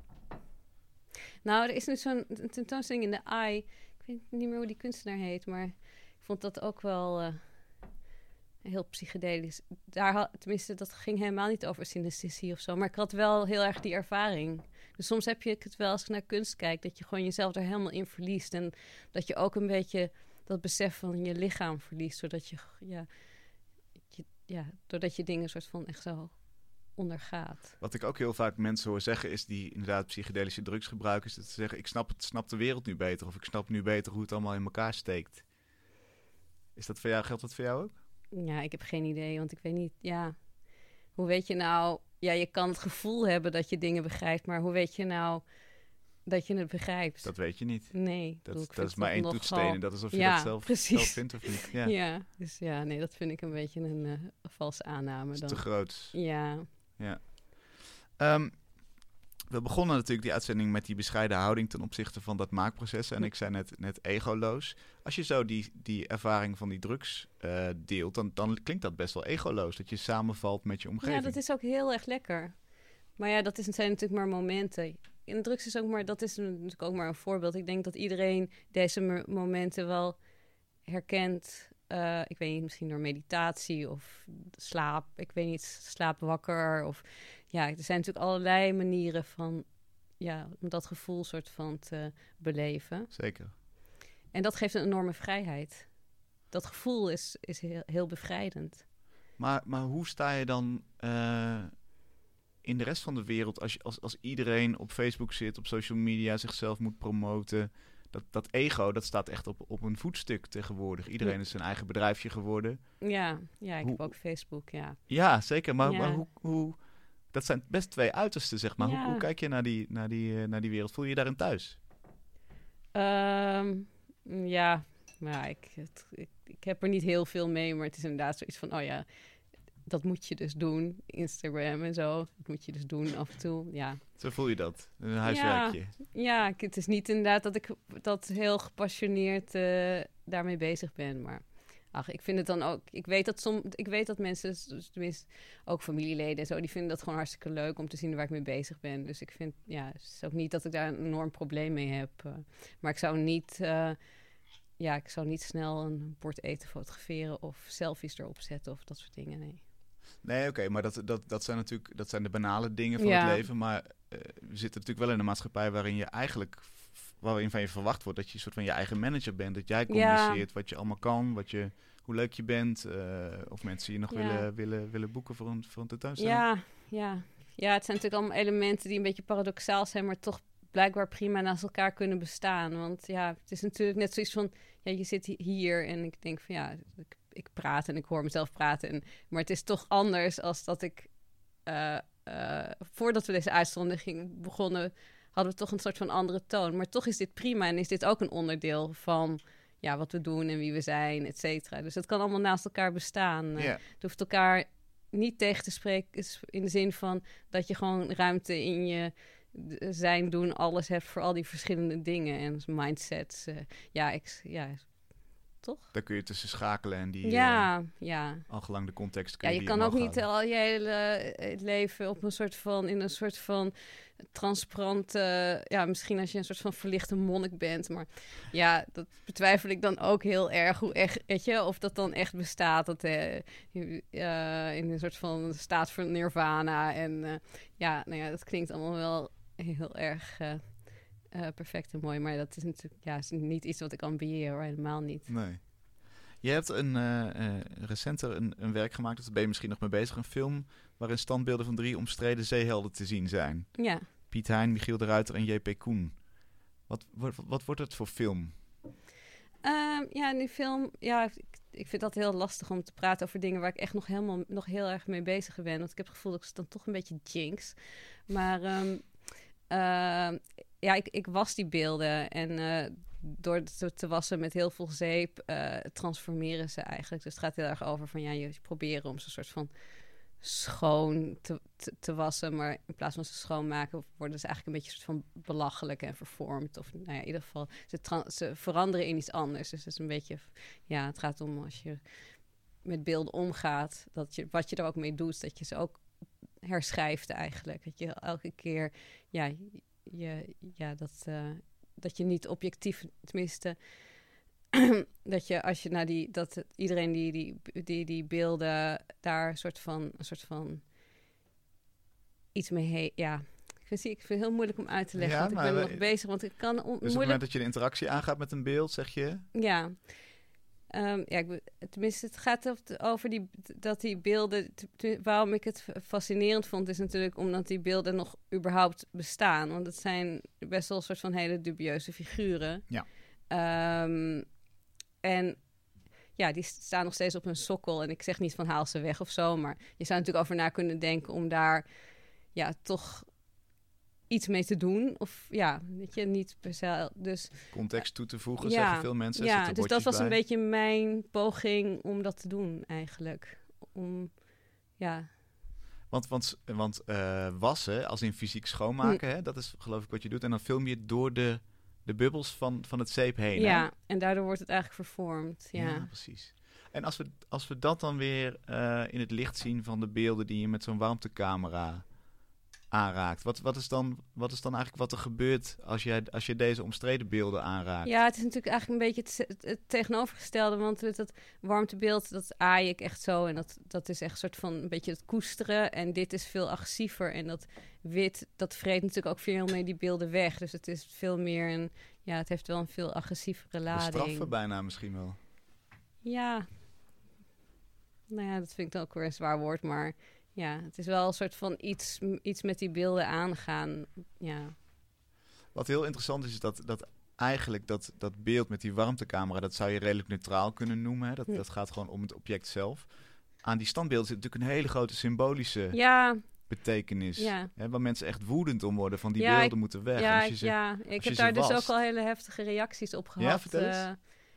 Nou, er is nu zo'n een tentoonstelling in de Eye. Ik weet niet meer hoe die kunstenaar heet, maar ik vond dat ook wel eh, heel psychedelisch. Daar had, tenminste, dat ging helemaal niet over synesthesie of zo, maar ik had wel heel erg die ervaring. Dus soms heb je het wel als je naar kunst kijkt, dat je gewoon jezelf er helemaal in verliest en dat je ook een beetje dat besef van je lichaam verliest, zodat je, ja, je, ja doordat je dingen soort van echt zo ondergaat. Wat ik ook heel vaak mensen hoor zeggen is die inderdaad psychedelische drugs gebruiken, is dat ze zeggen, ik snap, het, snap de wereld nu beter of ik snap nu beter hoe het allemaal in elkaar steekt. Is dat voor jou, geldt dat voor jou ook? Ja, ik heb geen idee, want ik weet niet, ja, hoe weet je nou, ja, je kan het gevoel hebben dat je dingen begrijpt, maar hoe weet je nou dat je het begrijpt? Dat weet je niet. Nee. ik Dat, bedoel, ik dat vind is maar dat één nogal- toetssteen en dat is of je Ja, dat zelf, precies. zelf vindt of niet. Ja, Ja. dus ja, nee, dat vind ik een beetje een uh, valse aanname dat is dan. te groot. Ja. Um, we begonnen natuurlijk die uitzending met die bescheiden houding ten opzichte van dat maakproces. En ik zei net, net egoloos. Als je zo die, die ervaring van die drugs uh, deelt, dan, dan klinkt dat best wel egoloos. Dat je samenvalt met je omgeving. Ja, dat is ook heel erg lekker. Maar ja, dat is, zijn natuurlijk maar momenten. En drugs is ook maar, dat is natuurlijk ook maar een voorbeeld. Ik denk dat iedereen deze m- momenten wel herkent. Uh, ik weet niet, misschien door meditatie of slaap. Ik weet niet, slaap wakker. Of ja, er zijn natuurlijk allerlei manieren van, ja, om dat gevoel soort van te beleven. Zeker. En dat geeft een enorme vrijheid. Dat gevoel is, is heel, heel bevrijdend. Maar, maar hoe sta je dan uh, in de rest van de wereld als, je, als, als iedereen op Facebook zit, op social media zichzelf moet promoten? Dat, dat ego, dat staat echt op, op een voetstuk tegenwoordig. Iedereen is zijn eigen bedrijfje geworden. Ja, ja ik hoe, heb ook Facebook, ja. Ja, zeker. Maar, ja. maar hoe, hoe... Dat zijn best twee uitersten, zeg maar. Ja. Hoe, hoe kijk je naar die, naar, die, uh, naar die wereld? Voel je je daarin thuis? Um, ja, ja ik, het, ik, ik heb er niet heel veel mee, maar het is inderdaad zoiets van, oh ja, dat moet je dus doen. Instagram en zo, dat moet je dus doen af en toe, ja. Zo voel je dat, een huiswerkje. Ja, ik, het is niet inderdaad dat ik dat heel gepassioneerd uh, daarmee bezig ben, maar ach, ik vind het dan ook, ik weet dat som, ik weet dat mensen, tenminste ook familieleden en zo, die vinden dat gewoon hartstikke leuk om te zien waar ik mee bezig ben. Dus ik vind, ja, het is ook niet dat ik daar een enorm probleem mee heb. Uh, maar ik zou niet, uh, ja, ik zou niet snel een bord eten fotograferen of selfies erop zetten of dat soort dingen, nee. Nee, oké, okay, maar dat, dat, dat zijn natuurlijk dat zijn de banale dingen van ja. het leven. Maar uh, we zitten natuurlijk wel in een maatschappij waarin je eigenlijk, waarin van je verwacht wordt dat je een soort van je eigen manager bent. Dat jij communiceert ja. wat je allemaal kan, wat je, hoe leuk je bent. Uh, of mensen je nog ja. willen, willen, willen boeken voor een, voor een tentoonstelling. Ja, ja. ja, het zijn natuurlijk allemaal elementen die een beetje paradoxaal zijn, maar toch blijkbaar prima naast elkaar kunnen bestaan. Want ja, het is natuurlijk net zoiets van, ja, je zit hier en ik denk van ja, ik, ik praat en ik hoor mezelf praten. En, maar het is toch anders als dat ik, uh, uh, voordat we deze uitzending begonnen, hadden we toch een soort van andere toon. Maar toch is dit prima en is dit ook een onderdeel van ja, wat we doen en wie we zijn, et cetera. Dus het kan allemaal naast elkaar bestaan. Uh, yeah. Het hoeft elkaar niet tegen te spreken in de zin van dat je gewoon ruimte in je zijn, doen, alles hebt voor al die verschillende dingen en mindsets. Uh, ja, ik, ja, toch? Daar kun je tussen schakelen en die ja, uh, ja. algelang de context kun ja, je je die kan ook houden. niet al je hele het leven op een soort van in een soort van transparante, ja, misschien als je een soort van verlichte monnik bent, maar ja, dat betwijfel ik dan ook heel erg hoe echt, weet je, of dat dan echt bestaat, dat uh, uh, in een soort van staat van nirvana en uh, ja, nou ja, dat klinkt allemaal wel heel erg uh, uh, perfect en mooi, maar dat is natuurlijk ja, is niet iets wat ik ambieer, hoor, helemaal niet. Nee. Je hebt een uh, uh, recenter een, een werk gemaakt, daar ben je misschien nog mee bezig, een film waarin standbeelden van drie omstreden zeehelden te zien zijn. Ja. Piet Hein, Michiel de Ruiter en J P Koen. Wat, wat, wat wordt het voor film? Uh, ja, die film, ja, ik, ik vind dat heel lastig om te praten over dingen waar ik echt nog helemaal nog heel erg mee bezig ben. Want ik heb het gevoel dat ik het dan toch een beetje jinx. Maar um, uh, ja, ik, ik was die beelden en uh, door te, te wassen met heel veel zeep uh, transformeren ze eigenlijk. Dus het gaat heel erg over van ja, je proberen om zo'n soort van schoon te, te, te wassen, maar in plaats van ze schoonmaken worden ze eigenlijk een beetje een soort van belachelijk en vervormd. Of nou ja, in ieder geval, ze, tra- ze veranderen in iets anders. Dus het is een beetje, ja, het gaat om als je met beelden omgaat, dat je, wat je er ook mee doet, dat je ze ook herschrijft eigenlijk. Dat je elke keer, ja, je, ja dat, uh, dat je niet objectief, tenminste, dat je als je naar die dat het, iedereen die die, die die beelden daar een soort van een soort van iets mee heeft. Ja, ik vind, ik vind het heel moeilijk om uit te leggen. Ja, want ik ben nog bezig, want ik kan on- dus op moeilijk... het moment dat je de interactie aangaat met een beeld, zeg je? Ja. Um, ja, ik, tenminste, het gaat over die, dat die beelden. T- t- waarom ik het fascinerend vond, is natuurlijk omdat die beelden nog überhaupt bestaan. Want het zijn best wel een soort van hele dubieuze figuren. Ja. Um, en ja, die staan nog steeds op een sokkel. En ik zeg niet van haal ze weg of zo, maar je zou natuurlijk over na kunnen denken om daar ja toch iets mee te doen. Of ja, weet je, niet per se. Dus context toe te voegen, ja, zeggen veel mensen. Ja, dus dat was bij. een beetje mijn poging om dat te doen eigenlijk. Om, ja. Want, want, want uh, wassen, als in fysiek schoonmaken, hm. hè, dat is geloof ik wat je doet. En dan film je door de, de bubbels van, van het zeep heen. Ja, hè? En daardoor wordt het eigenlijk vervormd. Ja, ja precies. En als we, als we dat dan weer uh, in het licht zien van de beelden die je met zo'n warmtecamera aanraakt. Wat, wat, is dan, wat is dan eigenlijk wat er gebeurt als je, als je deze omstreden beelden aanraakt? Ja, het is natuurlijk eigenlijk een beetje het, het tegenovergestelde. Want met dat warmtebeeld, dat aai ik echt zo. En dat, dat is echt een soort van een beetje het koesteren. En dit is veel agressiever. En dat wit, dat vreet natuurlijk ook veel meer die beelden weg. Dus het is veel meer een... Ja, het heeft wel een veel agressievere lading. Bestraffen bijna misschien wel. Ja. Nou ja, dat vind ik ook weer een zwaar woord, maar... Ja, het is wel een soort van iets, iets met die beelden aangaan. Ja. Wat heel interessant is, is dat, dat eigenlijk dat, dat beeld met die warmtecamera, dat zou je redelijk neutraal kunnen noemen. Hè? Dat, hm. dat gaat gewoon om het object zelf. Aan die standbeelden zit natuurlijk een hele grote symbolische ja. betekenis. Ja. Hè? Waar mensen echt woedend om worden van die ja, beelden ik, moeten weg. Ja, als je ze, ja. ik heb je daar dus wast. ook al hele heftige reacties op gehad. Ja, vertel eens. Uh,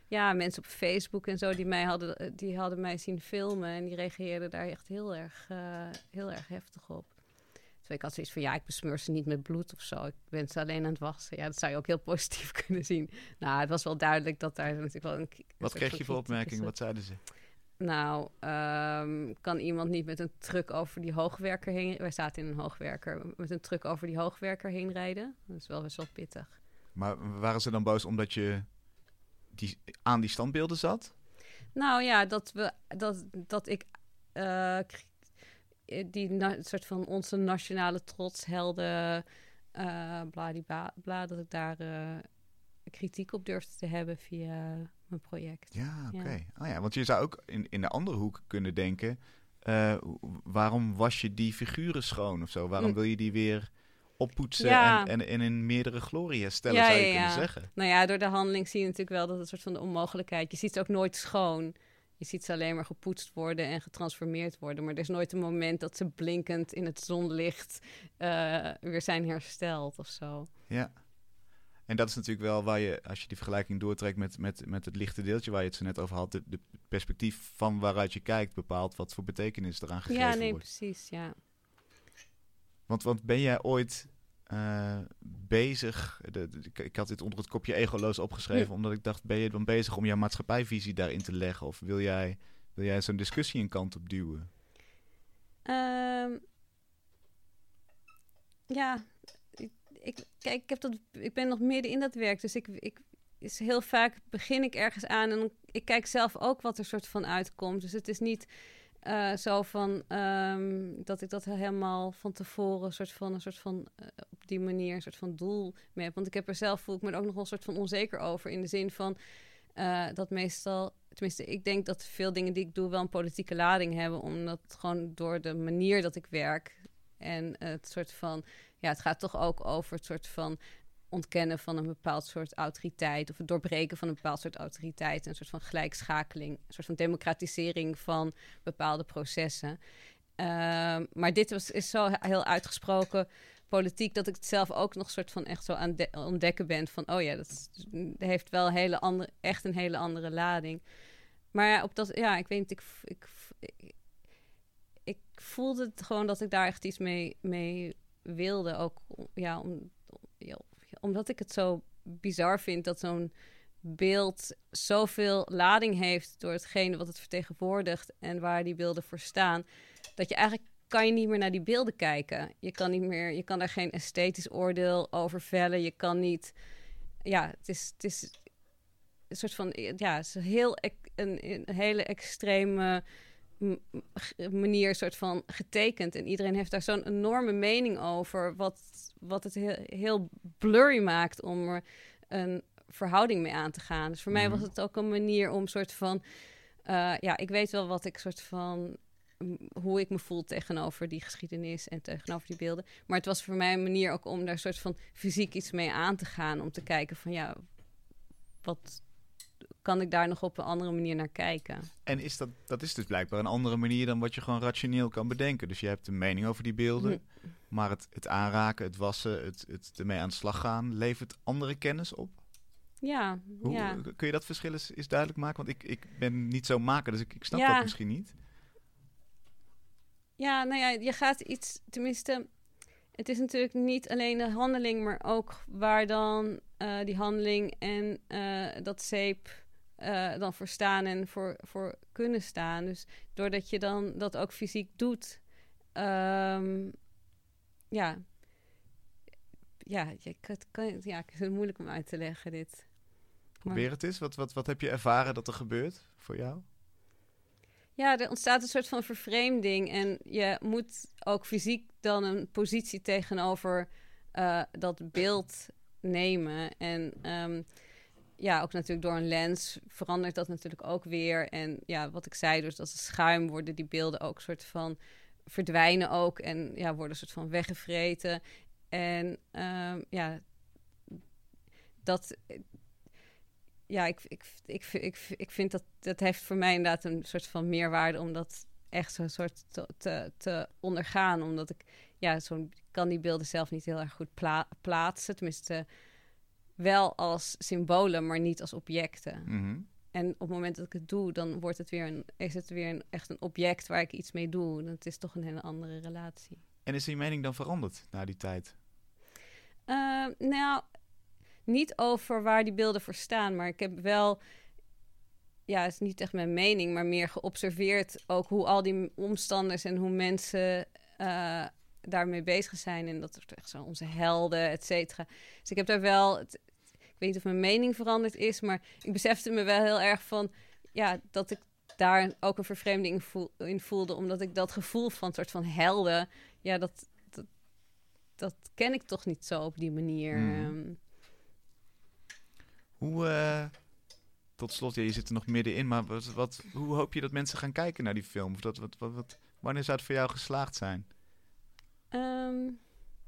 ja, mensen op Facebook en zo die mij hadden, die hadden mij zien filmen en die reageerden daar echt heel erg, uh, heel erg heftig op. Terwijl ik had zoiets van, ja, ik besmeur ze niet met bloed of zo. Ik ben ze alleen aan het wassen. Ja, dat zou je ook heel positief kunnen zien. Nou, het was wel duidelijk dat daar natuurlijk wel een... een Wat kreeg je voor opmerkingen? Wat zeiden ze? Nou, um, kan iemand niet met een truck over die hoogwerker heen... Wij zaten in een hoogwerker. Met een truck over die hoogwerker heen rijden. Dat is wel best wel pittig. Maar waren ze dan boos omdat je die, aan die standbeelden zat? Nou ja, dat, we, dat, dat ik uh, die na, soort van onze nationale trotshelden... Uh, bladibla, bla, dat ik daar uh, kritiek op durfde te hebben via... mijn project. Ja, oké. Okay. Ja. Oh ja, want je zou ook in, in de andere hoek kunnen denken... Uh, waarom was je die figuren schoon of zo? Waarom mm. wil je die weer oppoetsen ja. en, en, en in meerdere glorie herstellen, ja, zou je ja, kunnen ja. zeggen? Nou ja, door de handeling zie je natuurlijk wel dat het soort van de onmogelijkheid... Je ziet ze ook nooit schoon. Je ziet ze alleen maar gepoetst worden en getransformeerd worden. Maar er is nooit een moment dat ze blinkend in het zonlicht uh, weer zijn hersteld of zo. Ja. En dat is natuurlijk wel waar je, als je die vergelijking doortrekt met, met, met het lichte deeltje waar je het zo net over had, de, de perspectief van waaruit je kijkt bepaalt wat voor betekenis eraan gegeven wordt. Ja, nee, wordt. precies, ja. Want, want ben jij ooit uh, bezig, de, de, ik, ik had dit onder het kopje egoloos opgeschreven, hm. omdat ik dacht, ben je dan bezig om jouw maatschappijvisie daarin te leggen? Of wil jij, wil jij zo'n discussie een kant op duwen? Um, ja... Ik, kijk, ik, heb dat, ik ben nog midden in dat werk, dus ik, ik is heel vaak begin ik ergens aan en ik kijk zelf ook wat er soort van uitkomt. Dus het is niet uh, zo van um, dat ik dat helemaal van tevoren soort van een soort van uh, op die manier een soort van doel mee heb. Want ik heb er zelf voel ik me er ook nog wel een soort van onzeker over in de zin van uh, dat meestal, tenminste, ik denk dat veel dingen die ik doe wel een politieke lading hebben, omdat gewoon door de manier dat ik werk en uh, het soort van ja, het gaat toch ook over het soort van ontkennen van een bepaald soort autoriteit of het doorbreken van een bepaald soort autoriteit, een soort van gelijkschakeling, een soort van democratisering van bepaalde processen. Uh, maar dit was, is zo heel uitgesproken politiek dat ik het zelf ook nog soort van echt zo aan de- ontdekken ben van, oh ja, dat heeft wel een hele andere, echt een hele andere lading. Maar ja, op dat, ja, ik weet niet, ik, ik, ik, ik voelde het gewoon dat ik daar echt iets mee, mee wilde. Ook ja, om, ja, omdat ik het zo bizar vind dat zo'n beeld zoveel lading heeft door hetgene wat het vertegenwoordigt en waar die beelden voor staan, dat je eigenlijk kan je niet meer naar die beelden kijken. Je kan niet meer, je kan daar geen esthetisch oordeel over vellen. Je kan niet, ja, het is, het is een soort van, ja, het is een heel een, een hele extreme manier soort van getekend. En iedereen heeft daar zo'n enorme mening over, wat, wat het heel, heel blurry maakt om er een verhouding mee aan te gaan. Dus voor mm-hmm. mij was het ook een manier om soort van, uh, ja, ik weet wel wat ik soort van, hoe ik me voel tegenover die geschiedenis en tegenover die beelden. Maar het was voor mij een manier ook om daar soort van fysiek iets mee aan te gaan, om te kijken van, ja, wat kan ik daar nog op een andere manier naar kijken? En is dat, dat is dus blijkbaar een andere manier dan wat je gewoon rationeel kan bedenken. Dus je hebt een mening over die beelden, hm. maar het, het aanraken, het wassen, het, het ermee aan de slag gaan, levert andere kennis op? Ja, Hoe, ja. Kun je dat verschil eens, eens duidelijk maken? Want ik, ik ben niet zo'n maker, dus ik, ik snap ja. dat misschien niet. Ja, nou ja, je gaat iets, tenminste, het is natuurlijk niet alleen de handeling, maar ook waar dan uh, die handeling en uh, dat zeep uh, dan voor staan en voor, voor kunnen staan. Dus doordat je dan dat ook fysiek doet, um, ja, ja, je, het, kan, ja, het is moeilijk om uit te leggen dit. Probeer maar het eens. Wat, wat, wat heb je ervaren dat er gebeurt voor jou? Ja, er ontstaat een soort van vervreemding. En je moet ook fysiek dan een positie tegenover uh, dat beeld nemen. En um, ja, ook natuurlijk door een lens verandert dat natuurlijk ook weer. En ja, wat ik zei, dus als het schuim worden die beelden ook soort van verdwijnen ook. En ja, worden een soort van weggevreten. En um, ja, dat... Ja, ik, ik, ik, ik, ik vind dat dat heeft voor mij inderdaad een soort van meerwaarde om dat echt zo'n soort te, te, te ondergaan. Omdat ik, ja, zo'n kan die beelden zelf niet heel erg goed pla- plaatsen. Tenminste, wel als symbolen, maar niet als objecten. Mm-hmm. en op het moment dat ik het doe, dan wordt het weer een, is het weer een, echt een object waar ik iets mee doe. Het is toch een hele andere relatie. En is die mening dan veranderd na die tijd? Uh, nou, niet over waar die beelden voor staan, maar ik heb wel, ja, het is niet echt mijn mening, maar meer geobserveerd ook hoe al die omstanders en hoe mensen uh, daarmee bezig zijn. En dat er echt zo onze helden, et cetera. Dus ik heb daar wel, het, ik weet niet of mijn mening veranderd is, maar ik besefte me wel heel erg van, ja, dat ik daar ook een vervreemding in, voel, in voelde, omdat ik dat gevoel van een soort van helden, ja, dat, dat, dat ken ik toch niet zo op die manier. Mm. Um, Hoe, uh, tot slot, ja, je zit er nog middenin, maar wat, wat, hoe hoop je dat mensen gaan kijken naar die film? Of dat, wat, wat, wat, wanneer zou het voor jou geslaagd zijn? Um,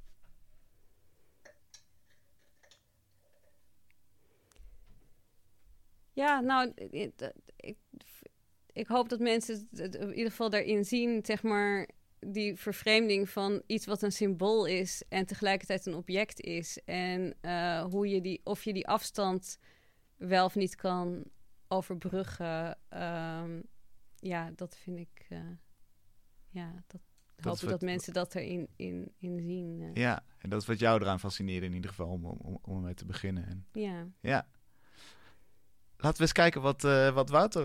ja, nou, ik, ik, ik hoop dat mensen het in ieder geval daarin zien, zeg maar, die vervreemding van iets wat een symbool is en tegelijkertijd een object is. En uh, hoe je die, of je die afstand wel of niet kan overbruggen. Um, ja, dat vind ik, uh, ja, dat, Dat hoop is ik wat- dat mensen dat erin in, in zien. uh. Ja, en dat is wat jou eraan fascineerde in ieder geval, om, om, om ermee te beginnen. En, Ja. ja. Laten we eens kijken wat, uh, wat Wouter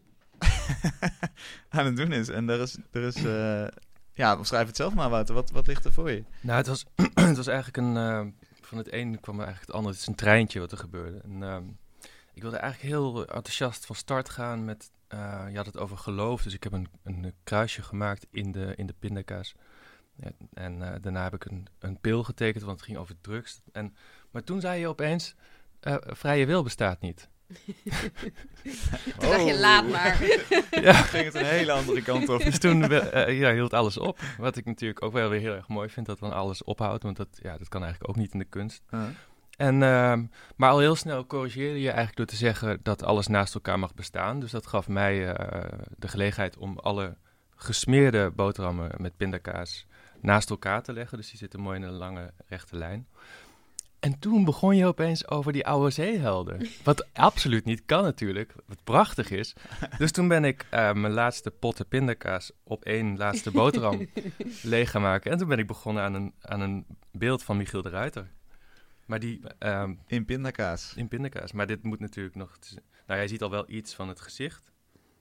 aan het doen is. En er is, er is uh, ja, beschrijf het zelf maar, Wouter. Wat, wat ligt er voor je? Nou, het was, het was eigenlijk een... Uh, van het een kwam eigenlijk het ander. Het is een treintje wat er gebeurde. En, uh, ik wilde eigenlijk heel enthousiast van start gaan met... Uh, je had het over geloof, dus ik heb een, een kruisje gemaakt in de, in de pindakaas. Ja, en uh, daarna heb ik een, een pil getekend, want het ging over drugs. En, maar toen zei je opeens, uh, vrije wil bestaat niet. Toen dacht je, laat maar. Ja. Ging het een hele andere kant op. Dus toen uh, ja, hield alles op. Wat ik natuurlijk ook wel weer heel erg mooi vind, dat dan alles ophoudt. Want dat, ja, dat kan eigenlijk ook niet in de kunst. Uh. En, uh, maar al heel snel corrigeerde je eigenlijk door te zeggen dat alles naast elkaar mag bestaan. Dus dat gaf mij uh, de gelegenheid om alle gesmeerde boterhammen met pindakaas naast elkaar te leggen. Dus die zitten mooi in een lange rechte lijn. En toen begon je opeens over die oude zeehelden. Wat absoluut niet kan natuurlijk, wat prachtig is. Dus toen ben ik uh, mijn laatste potten pindakaas op één laatste boterham leeg gaan maken. En toen ben ik begonnen aan een, aan een beeld van Michiel de Ruiter. Maar die... Um, In pindakaas. In pindakaas. Maar dit moet natuurlijk nog... Nou, jij ziet al wel iets van het gezicht.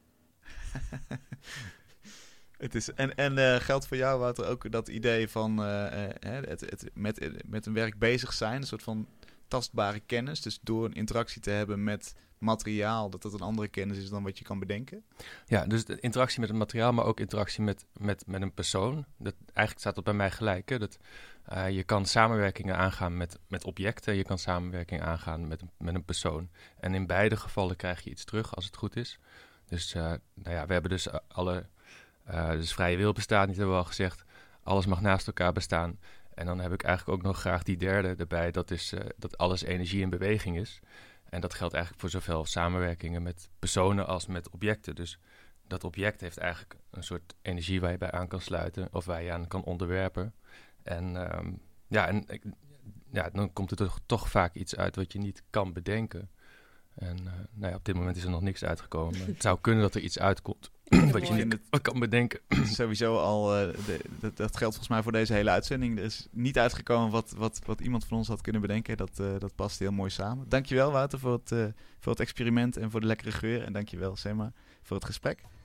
Het is, en en uh, geldt voor jou, Wouter, ook dat idee van uh, uh, het, het, met, met een werk bezig zijn, een soort van tastbare kennis. Dus door een interactie te hebben met materiaal, dat dat een andere kennis is dan wat je kan bedenken? Ja, dus de interactie met het materiaal, maar ook interactie met, met, met een persoon. Dat, eigenlijk staat dat bij mij gelijk. Hè? Dat, uh, je kan samenwerkingen aangaan met, met objecten, je kan samenwerking aangaan met, met een persoon. En in beide gevallen krijg je iets terug als het goed is. Dus uh, nou ja, we hebben dus alle... Uh, dus vrije wil bestaat niet, hebben we al gezegd. Alles mag naast elkaar bestaan. En dan heb ik eigenlijk ook nog graag die derde erbij. Dat is uh, dat alles energie in beweging is. En dat geldt eigenlijk voor zowel samenwerkingen met personen als met objecten. Dus dat object heeft eigenlijk een soort energie waar je bij aan kan sluiten. Of waar je aan kan onderwerpen. En, um, ja, en ja, dan komt er toch, toch vaak iets uit wat je niet kan bedenken. En uh, nou ja, op dit moment is er nog niks uitgekomen. Maar het zou kunnen dat er iets uitkomt wat je niet het, kan bedenken. Sowieso al, uh, de, dat, dat geldt volgens mij voor deze hele uitzending. Er is niet uitgekomen wat, wat, wat iemand van ons had kunnen bedenken. Dat, uh, dat past heel mooi samen. Dankjewel, Wouter, voor het, uh, voor het experiment en voor de lekkere geur. En dankjewel, Sema, voor het gesprek.